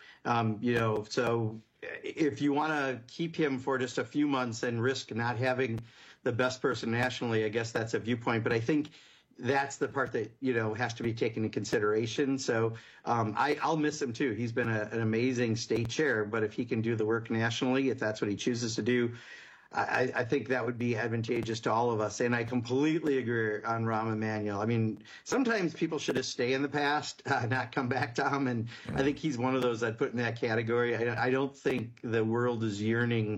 So if you want to keep him for just a few months and risk not having the best person nationally, I guess that's a viewpoint. But I think that's the part that, has to be taken into consideration. So I'll miss him, too. He's been an amazing state chair. But if he can do the work nationally, if that's what he chooses to do, I think that would be advantageous to all of us. And I completely agree on Rahm Emanuel. I mean, sometimes people should just stay in the past, not come back, Tom. And I think he's one of those I'd put in that category. I don't think the world is yearning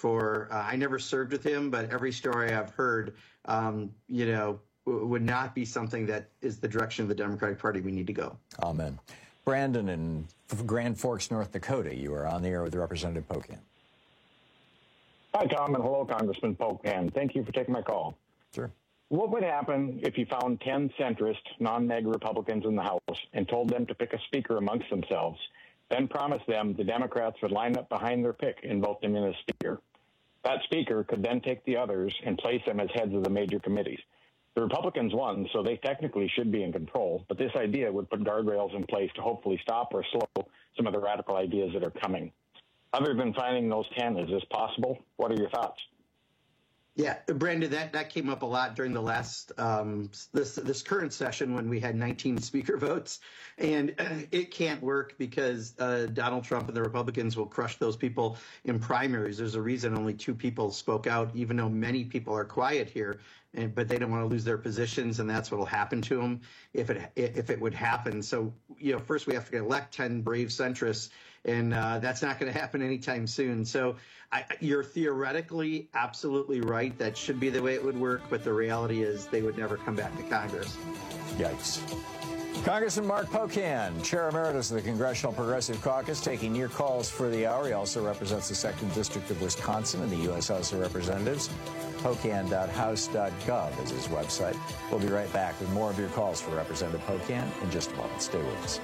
for. I never served with him, but every story I've heard, would not be something that is the direction of the Democratic Party we need to go. Amen. Brandon in Grand Forks, North Dakota, you are on the air with Representative Pocan. Hi, Tom, and hello, Congressman Pocan. Thank you for taking my call. Sure. What would happen if you found 10 centrist, non-MAGA Republicans in the House and told them to pick a speaker amongst themselves, then promised them the Democrats would line up behind their pick and vote them in as speaker? That speaker could then take the others and place them as heads of the major committees. The Republicans won, so they technically should be in control, but this idea would put guardrails in place to hopefully stop or slow some of the radical ideas that are coming. Other than finding those 10, is this possible? What are your thoughts? Yeah, Brandon, that came up a lot during the last this current session when we had 19 speaker votes, and it can't work because Donald Trump and the Republicans will crush those people in primaries. There's a reason only 2 people spoke out, even though many people are quiet here, but they don't want to lose their positions, and that's what will happen to them if it would happen. So, first we have to elect 10 brave centrists, and that's not going to happen anytime soon. So you're theoretically absolutely right. That should be the way it would work, but the reality is they would never come back to Congress. Yikes. Congressman Mark Pocan, Chair Emeritus of the Congressional Progressive Caucus, taking your calls for the hour. He also represents the 2nd District of Wisconsin in the U.S. House of Representatives. Pocan.house.gov is his website. We'll be right back with more of your calls for Representative Pocan in just a moment. Stay with us.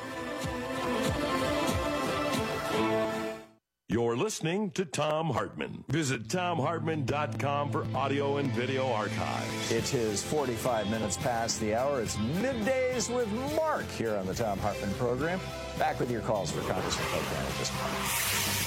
You're listening to Thom Hartmann. Visit ThomHartmann.com for audio and video archives. It is 45 minutes past the hour. It's Middays with Mark here on the Thom Hartmann program. Back with your calls for Congressman Pocan at this point.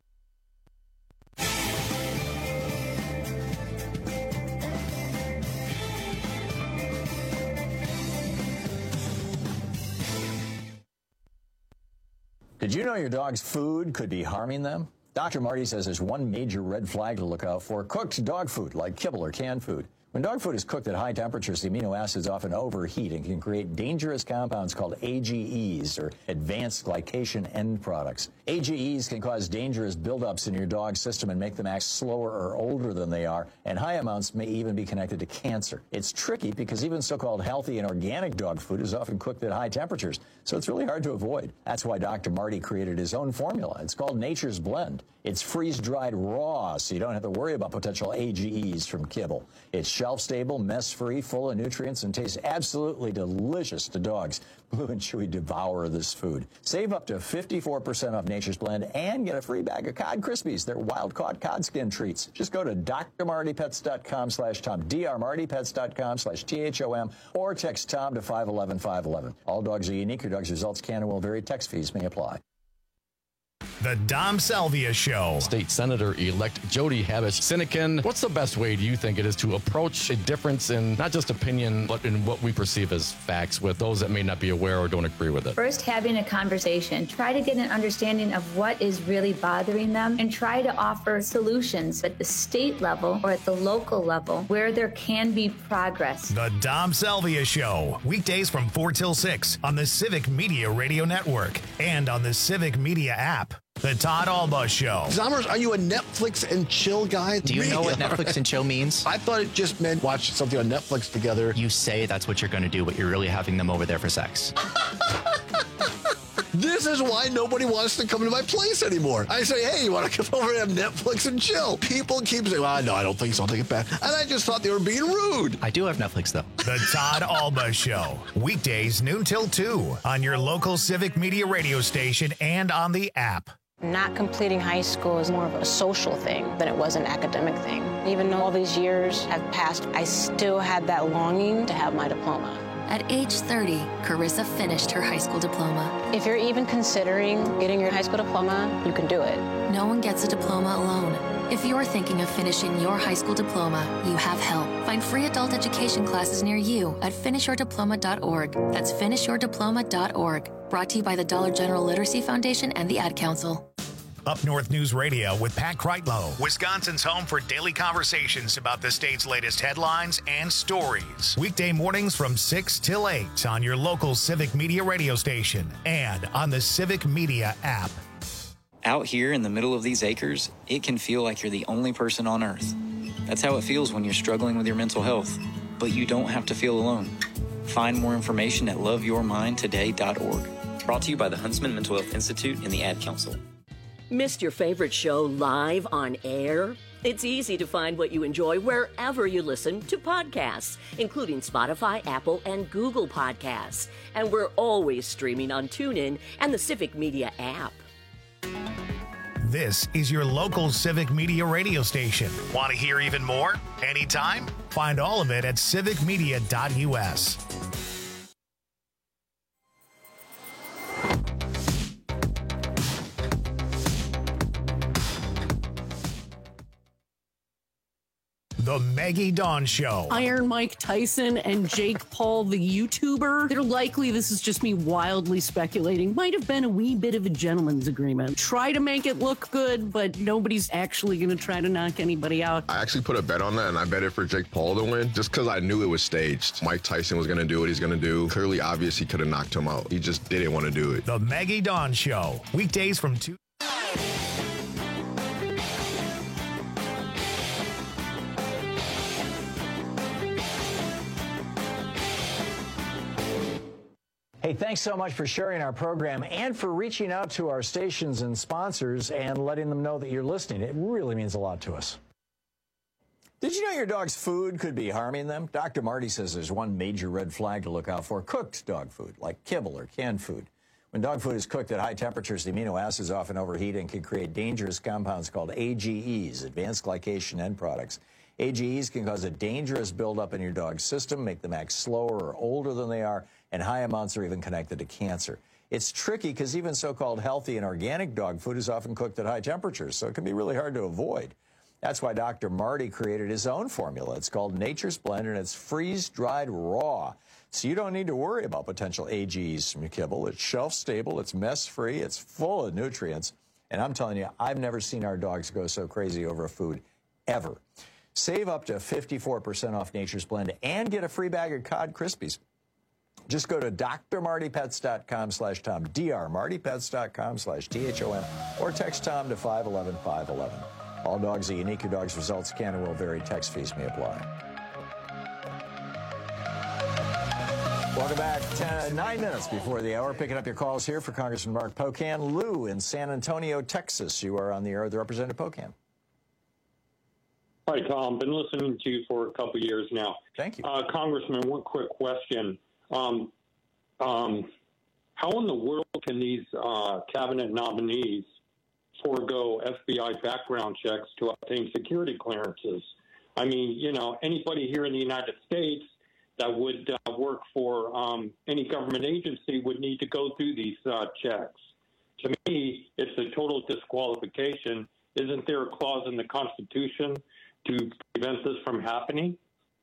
Did you know your dog's food could be harming them? Dr. Marty says there's one major red flag to look out for: cooked dog food like kibble or canned food. When dog food is cooked at high temperatures, the amino acids often overheat and can create dangerous compounds called AGEs, or advanced glycation end products. AGEs can cause dangerous buildups in your dog's system and make them act slower or older than they are, and high amounts may even be connected to cancer. It's tricky because even so-called healthy and organic dog food is often cooked at high temperatures, so it's really hard to avoid. That's why Dr. Marty created his own formula. It's called Nature's Blend. It's freeze-dried raw, so you don't have to worry about potential AGEs from kibble. It's shelf-stable, mess-free, full of nutrients, and tastes absolutely delicious to dogs. Blue and Chewy devour this food. Save up to 54% off Nature's Blend and get a free bag of Cod Krispies. They're wild-caught cod skin treats. Just go to drmartypets.com/Tom, drmartypets.com/THOM, or text Tom to 511-511. All dogs are unique. Your dog's results can and will vary. Text fees may apply. The Dom Salvia Show. State Senator-elect Jody Habush-Sinekin, what's the best way, do you think, it is to approach a difference in not just opinion, but in what we perceive as facts with those that may not be aware or don't agree with it? First, having a conversation. Try to get an understanding of what is really bothering them and try to offer solutions at the state level or at the local level where there can be progress. The Dom Salvia Show. Weekdays from 4 till 6 on the Civic Media Radio Network and on the Civic Media app. The Todd Alba Show. Zommers, are you a Netflix and chill guy? Do you know what Netflix and chill means? I thought it just meant watch something on Netflix together. You say that's what you're going to do, but you're really having them over there for sex. This is why nobody wants to come to my place anymore. I say, hey, you want to come over and have Netflix and chill? People keep saying, well, no, I don't think so. I'll take it back. And I just thought they were being rude. I do have Netflix, though. The Todd Alba Show. Weekdays, noon till 2 on your local Civic Media radio station and on the app. Not completing high school is more of a social thing than it was an academic thing. Even though all these years have passed, I still had that longing to have my diploma. At age 30, Carissa finished her high school diploma. If you're even considering getting your high school diploma, you can do it. No one gets a diploma alone. If you're thinking of finishing your high school diploma, you have help. Find free adult education classes near you at finishyourdiploma.org. That's finishyourdiploma.org. Brought to you by the Dollar General Literacy Foundation and the Ad Council. Up North News Radio with Pat Kreitlow, Wisconsin's home for daily conversations about the state's latest headlines and stories. Weekday mornings from 6 till 8 on your local Civic Media radio station and on the Civic Media app. Out here in the middle of these acres, it can feel like you're the only person on Earth. That's how it feels when you're struggling with your mental health. But you don't have to feel alone. Find more information at loveyourmindtoday.org. Brought to you by the Huntsman Mental Health Institute and the Ad Council. Missed your favorite show live on air? It's easy to find what you enjoy wherever you listen to podcasts, including Spotify, Apple, and Google Podcasts. And we're always streaming on TuneIn and the Civic Media app. This is your local Civic Media radio station. Want to hear even more? Anytime? Find all of it at civicmedia.us. The Maggie Dawn Show. Iron Mike Tyson and Jake Paul, the YouTuber. They're likely, this is just me wildly speculating, might have been a wee bit of a gentleman's agreement. Try to make it look good, but nobody's actually going to try to knock anybody out. I actually put a bet on that, and I bet it for Jake Paul to win, just because I knew it was staged. Mike Tyson was going to do what he's going to do. Clearly obvious he could have knocked him out. He just didn't want to do it. The Maggie Dawn Show. Weekdays from 2. Hey, thanks so much for sharing our program and for reaching out to our stations and sponsors and letting them know that you're listening. It really means a lot to us. Did you know your dog's food could be harming them? Dr. Marty says there's one major red flag to look out for: cooked dog food, like kibble or canned food. When dog food is cooked at high temperatures, the amino acids often overheat and can create dangerous compounds called AGEs, advanced glycation end products. AGEs can cause a dangerous buildup in your dog's system, make them act slower or older than they are, and high amounts are even connected to cancer. It's tricky because even so-called healthy and organic dog food is often cooked at high temperatures, so it can be really hard to avoid. That's why Dr. Marty created his own formula. It's called Nature's Blend, and it's freeze-dried raw. So you don't need to worry about potential AGEs from your kibble. It's shelf-stable, it's mess-free, it's full of nutrients. And I'm telling you, I've never seen our dogs go so crazy over a food, ever. Save up to 54% off Nature's Blend and get a free bag of Cod Krispies. Just go to drmartypets.com/Tom, drmartypets.com/THOM, or text Tom to 511-511. All dogs are unique. Your dog's results can and will vary. Text fees may apply. Welcome back. 9 minutes before the hour. Picking up your calls here for Congressman Mark Pocan. Lou in San Antonio, Texas. You are on the air with Representative Pocan. Hi, Tom. Been listening to you for a couple of years now. Thank you. Congressman, one quick question. How in the world can these cabinet nominees forego FBI background checks to obtain security clearances? I mean, you know, anybody here in the United States that would work for any government agency would need to go through these checks. To me, it's a total disqualification. Isn't there a clause in the Constitution to prevent this from happening?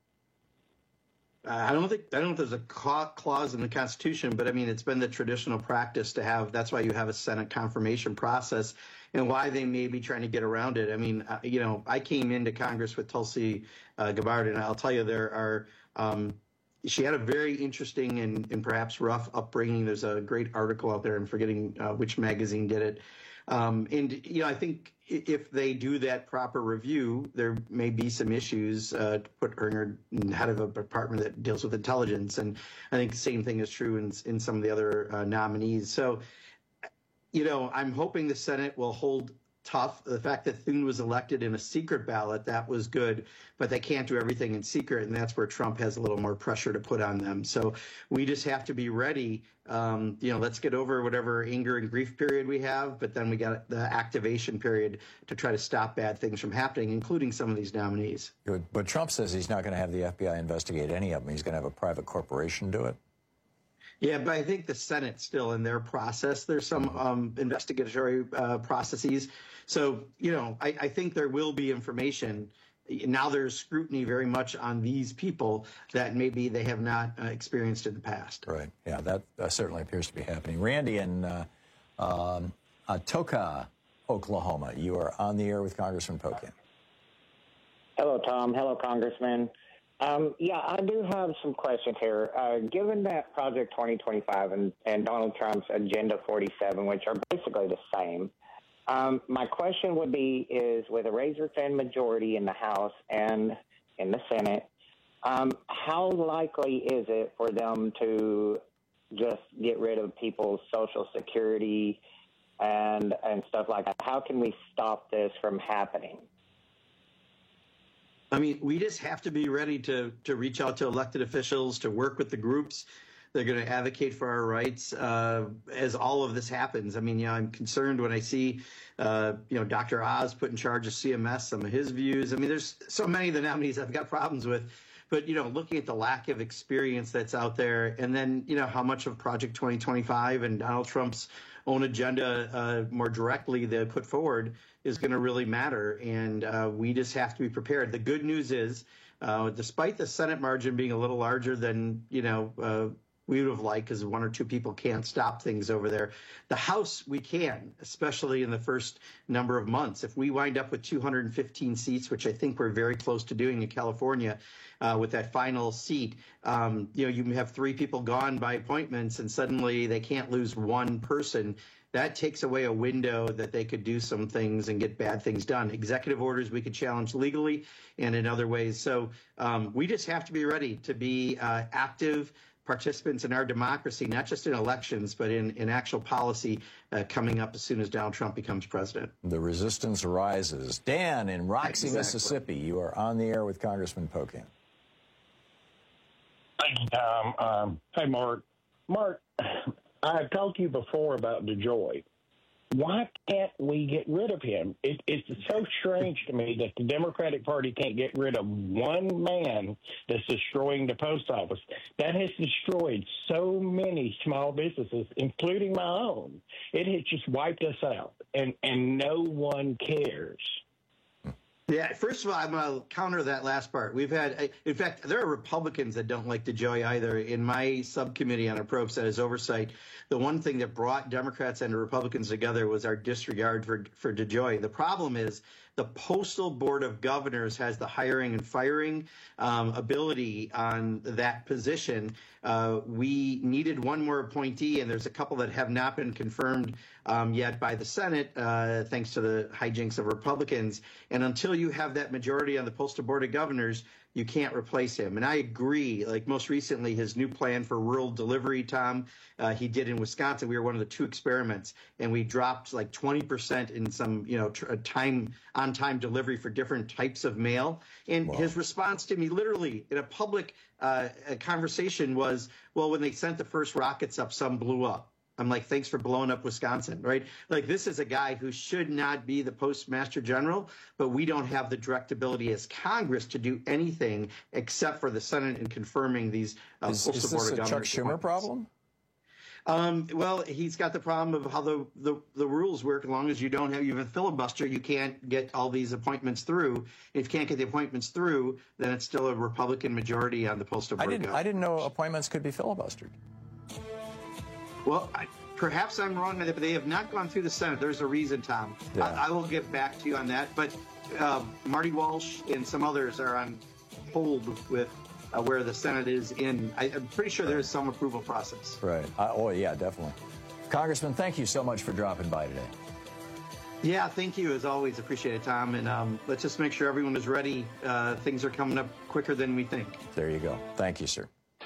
I don't know if there's a clause in the Constitution, but I mean, it's been the traditional practice to have. That's why you have a Senate confirmation process, and why they may be trying to get around it. I mean, you know, I came into Congress with Tulsi Gabbard, and I'll tell you, there are. She had a very interesting and perhaps rough upbringing. There's a great article out there. I'm forgetting which magazine did it. And, you know, I think if they do that proper review, there may be some issues to put her in head of a department that deals with intelligence. And I think the same thing is true in some of the other nominees. So, you know, I'm hoping the Senate will hold tough. The fact that Thune was elected in a secret ballot, that was good, but they can't do everything in secret, and that's where Trump has a little more pressure to put on them. So we just have to be ready. You know, let's get over whatever anger and grief period we have, but then we got the activation period to try to stop bad things from happening, including some of these nominees. Good. But Trump says he's not going to have the FBI investigate any of them. He's going to have a private corporation do it. Yeah, but I think the Senate still in their process. There's some investigatory processes. So, you know, I think there will be information. Now there's scrutiny very much on these people that maybe they have not experienced in the past. Right. Yeah, that certainly appears to be happening. Randy in Atoka, Oklahoma. You are on the air with Congressman Pocan. Hello, Tom. Hello, Congressman. Yeah, I do have some questions here. Given that Project 2025 and Donald Trump's Agenda 47, which are basically the same, My question would be, is with a razor-thin majority in the House and in the Senate, how likely is it for them to just get rid of people's Social Security and stuff like that? How can we stop this from happening? I mean, we just have to be ready to reach out to elected officials, to work with the groups that are going to advocate for our rights as all of this happens. I mean, I'm concerned when I see, Dr. Oz put in charge of CMS, some of his views. I mean, there's so many of the nominees I've got problems with. But, looking at the lack of experience that's out there, and then, how much of Project 2025 and Donald Trump's own agenda more directly they put forward is going to really matter. And we just have to be prepared. The good news is, despite the Senate margin being a little larger than, we would have liked, because one or two people can't stop things over there. The House, we can, especially in the first number of months. If we wind up with 215 seats, which I think we're very close to doing in California with that final seat, you have 3 people gone by appointments, and suddenly they can't lose one person. That takes away a window that they could do some things and get bad things done. Executive orders we could challenge legally and in other ways. So we just have to be ready to be active participants in our democracy, not just in elections, but in actual policy coming up as soon as Donald Trump becomes president. The resistance rises. Dan in Roxy, Mississippi, you are on the air with Congressman Pocan. Thank you, Tom. Hey, Mark. Mark, I've talked to you before about DeJoy. Why can't we get rid of him? It's so strange to me that the Democratic Party can't get rid of one man that's destroying the post office. That has destroyed so many small businesses, including my own. It has just wiped us out, and no one cares. Yeah, first of all, I'm going to counter that last part. We've had, in fact, there are Republicans that don't like DeJoy either. In my subcommittee on approach, that is oversight, the one thing that brought Democrats and Republicans together was our disregard for DeJoy. The problem is the Postal Board of Governors has the hiring and firing ability on that position. We needed one more appointee, and there's a couple that have not been confirmed yet by the Senate, thanks to the hijinks of Republicans. And until you have that majority on the Postal Board of Governors, you can't replace him. And I agree, like most recently, his new plan for rural delivery, Tom, he did in Wisconsin. We were one of the 2 experiments, and we dropped like 20% in some, on-time delivery for different types of mail. And his response to me, literally in a public conversation, was, well, when they sent the first rockets up, some blew up. I'm like, thanks for blowing up Wisconsin, right? Like, this is a guy who should not be the Postmaster General, but we don't have the direct ability as Congress to do anything except for the Senate in confirming these Postal Board of Governors. Is this a Chuck Schumer problem? Well, he's got the problem of how the rules work. As long as you don't have, you have a filibuster, you can't get all these appointments through. If you can't get the appointments through, then it's still a Republican majority on the Postal Board of Governors. I didn't know appointments could be filibustered. Well, perhaps I'm wrong on that, but they have not gone through the Senate. There's a reason, Tom. Yeah. I will get back to you on that. But Marty Walsh and some others are on hold with where the Senate is in. I'm pretty sure there is some approval process. Right. Oh, yeah, definitely. Congressman, thank you so much for dropping by today. Yeah, thank you, as always. Appreciate it, Tom. And let's just make sure everyone is ready. Things are coming up quicker than we think. There you go. Thank you, sir.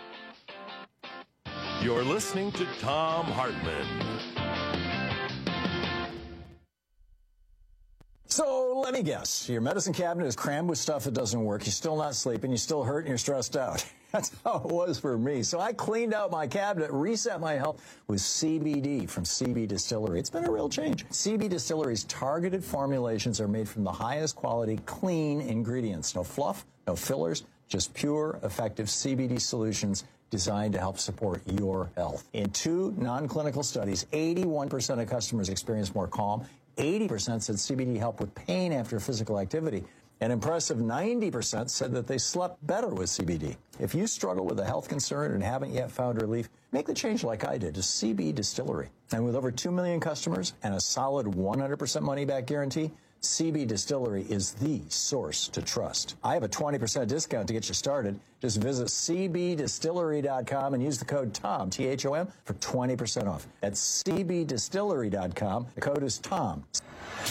You're listening to Thom Hartmann. So let me guess. Your medicine cabinet is crammed with stuff that doesn't work. You're still not sleeping. You're still hurt and you're stressed out. That's how it was for me. So I cleaned out my cabinet, reset my health with CBD from CB Distillery. It's been a real change. CB Distillery's targeted formulations are made from the highest quality, clean ingredients. No fluff, no fillers, just pure, effective CBD solutions designed to help support your health. In 2 non-clinical studies, 81% of customers experienced more calm. 80% said CBD helped with pain after physical activity. An impressive 90% said that they slept better with CBD. If you struggle with a health concern and haven't yet found relief, make the change like I did to CB Distillery. And with over 2 million customers and a solid 100% money-back guarantee, CB Distillery is the source to trust. I have a 20% discount to get you started. Just visit cbdistillery.com and use the code TOM, T-H-O-M, for 20% off. That's cbdistillery.com. The code is TOM.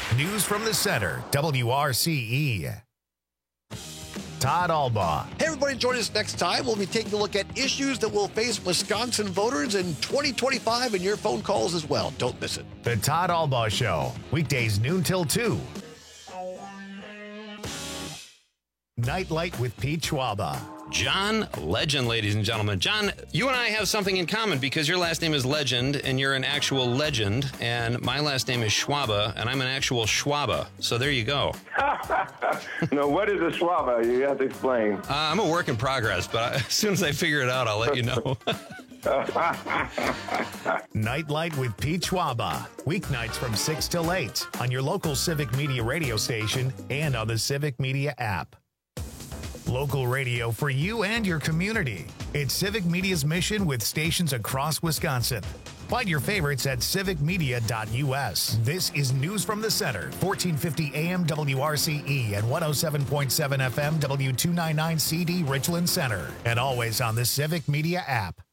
News from the Center, WRCE. Todd Albaugh. Hey, everybody, join us next time. We'll be taking a look at issues that will face Wisconsin voters in 2025 and your phone calls as well. Don't miss it. The Todd Albaugh Show, weekdays noon till 2. Nightlight with Pete Schwaba. John Legend, ladies and gentlemen. John, you and I have something in common because your last name is Legend and you're an actual legend, and my last name is Schwaba and I'm an actual Schwaba. So there you go. No, what is a Schwaba? You have to explain. I'm a work in progress, but as soon as I figure it out, I'll let you know. Nightlight with Pete Schwaba. Weeknights from 6 till 8 on your local Civic Media radio station and on the Civic Media app. Local radio for you and your community. It's Civic Media's mission with stations across Wisconsin. Find your favorites at civicmedia.us. This is News from the Center, 1450 AM WRCE and 107.7 FM W299CD Richland Center. And always on the Civic Media app.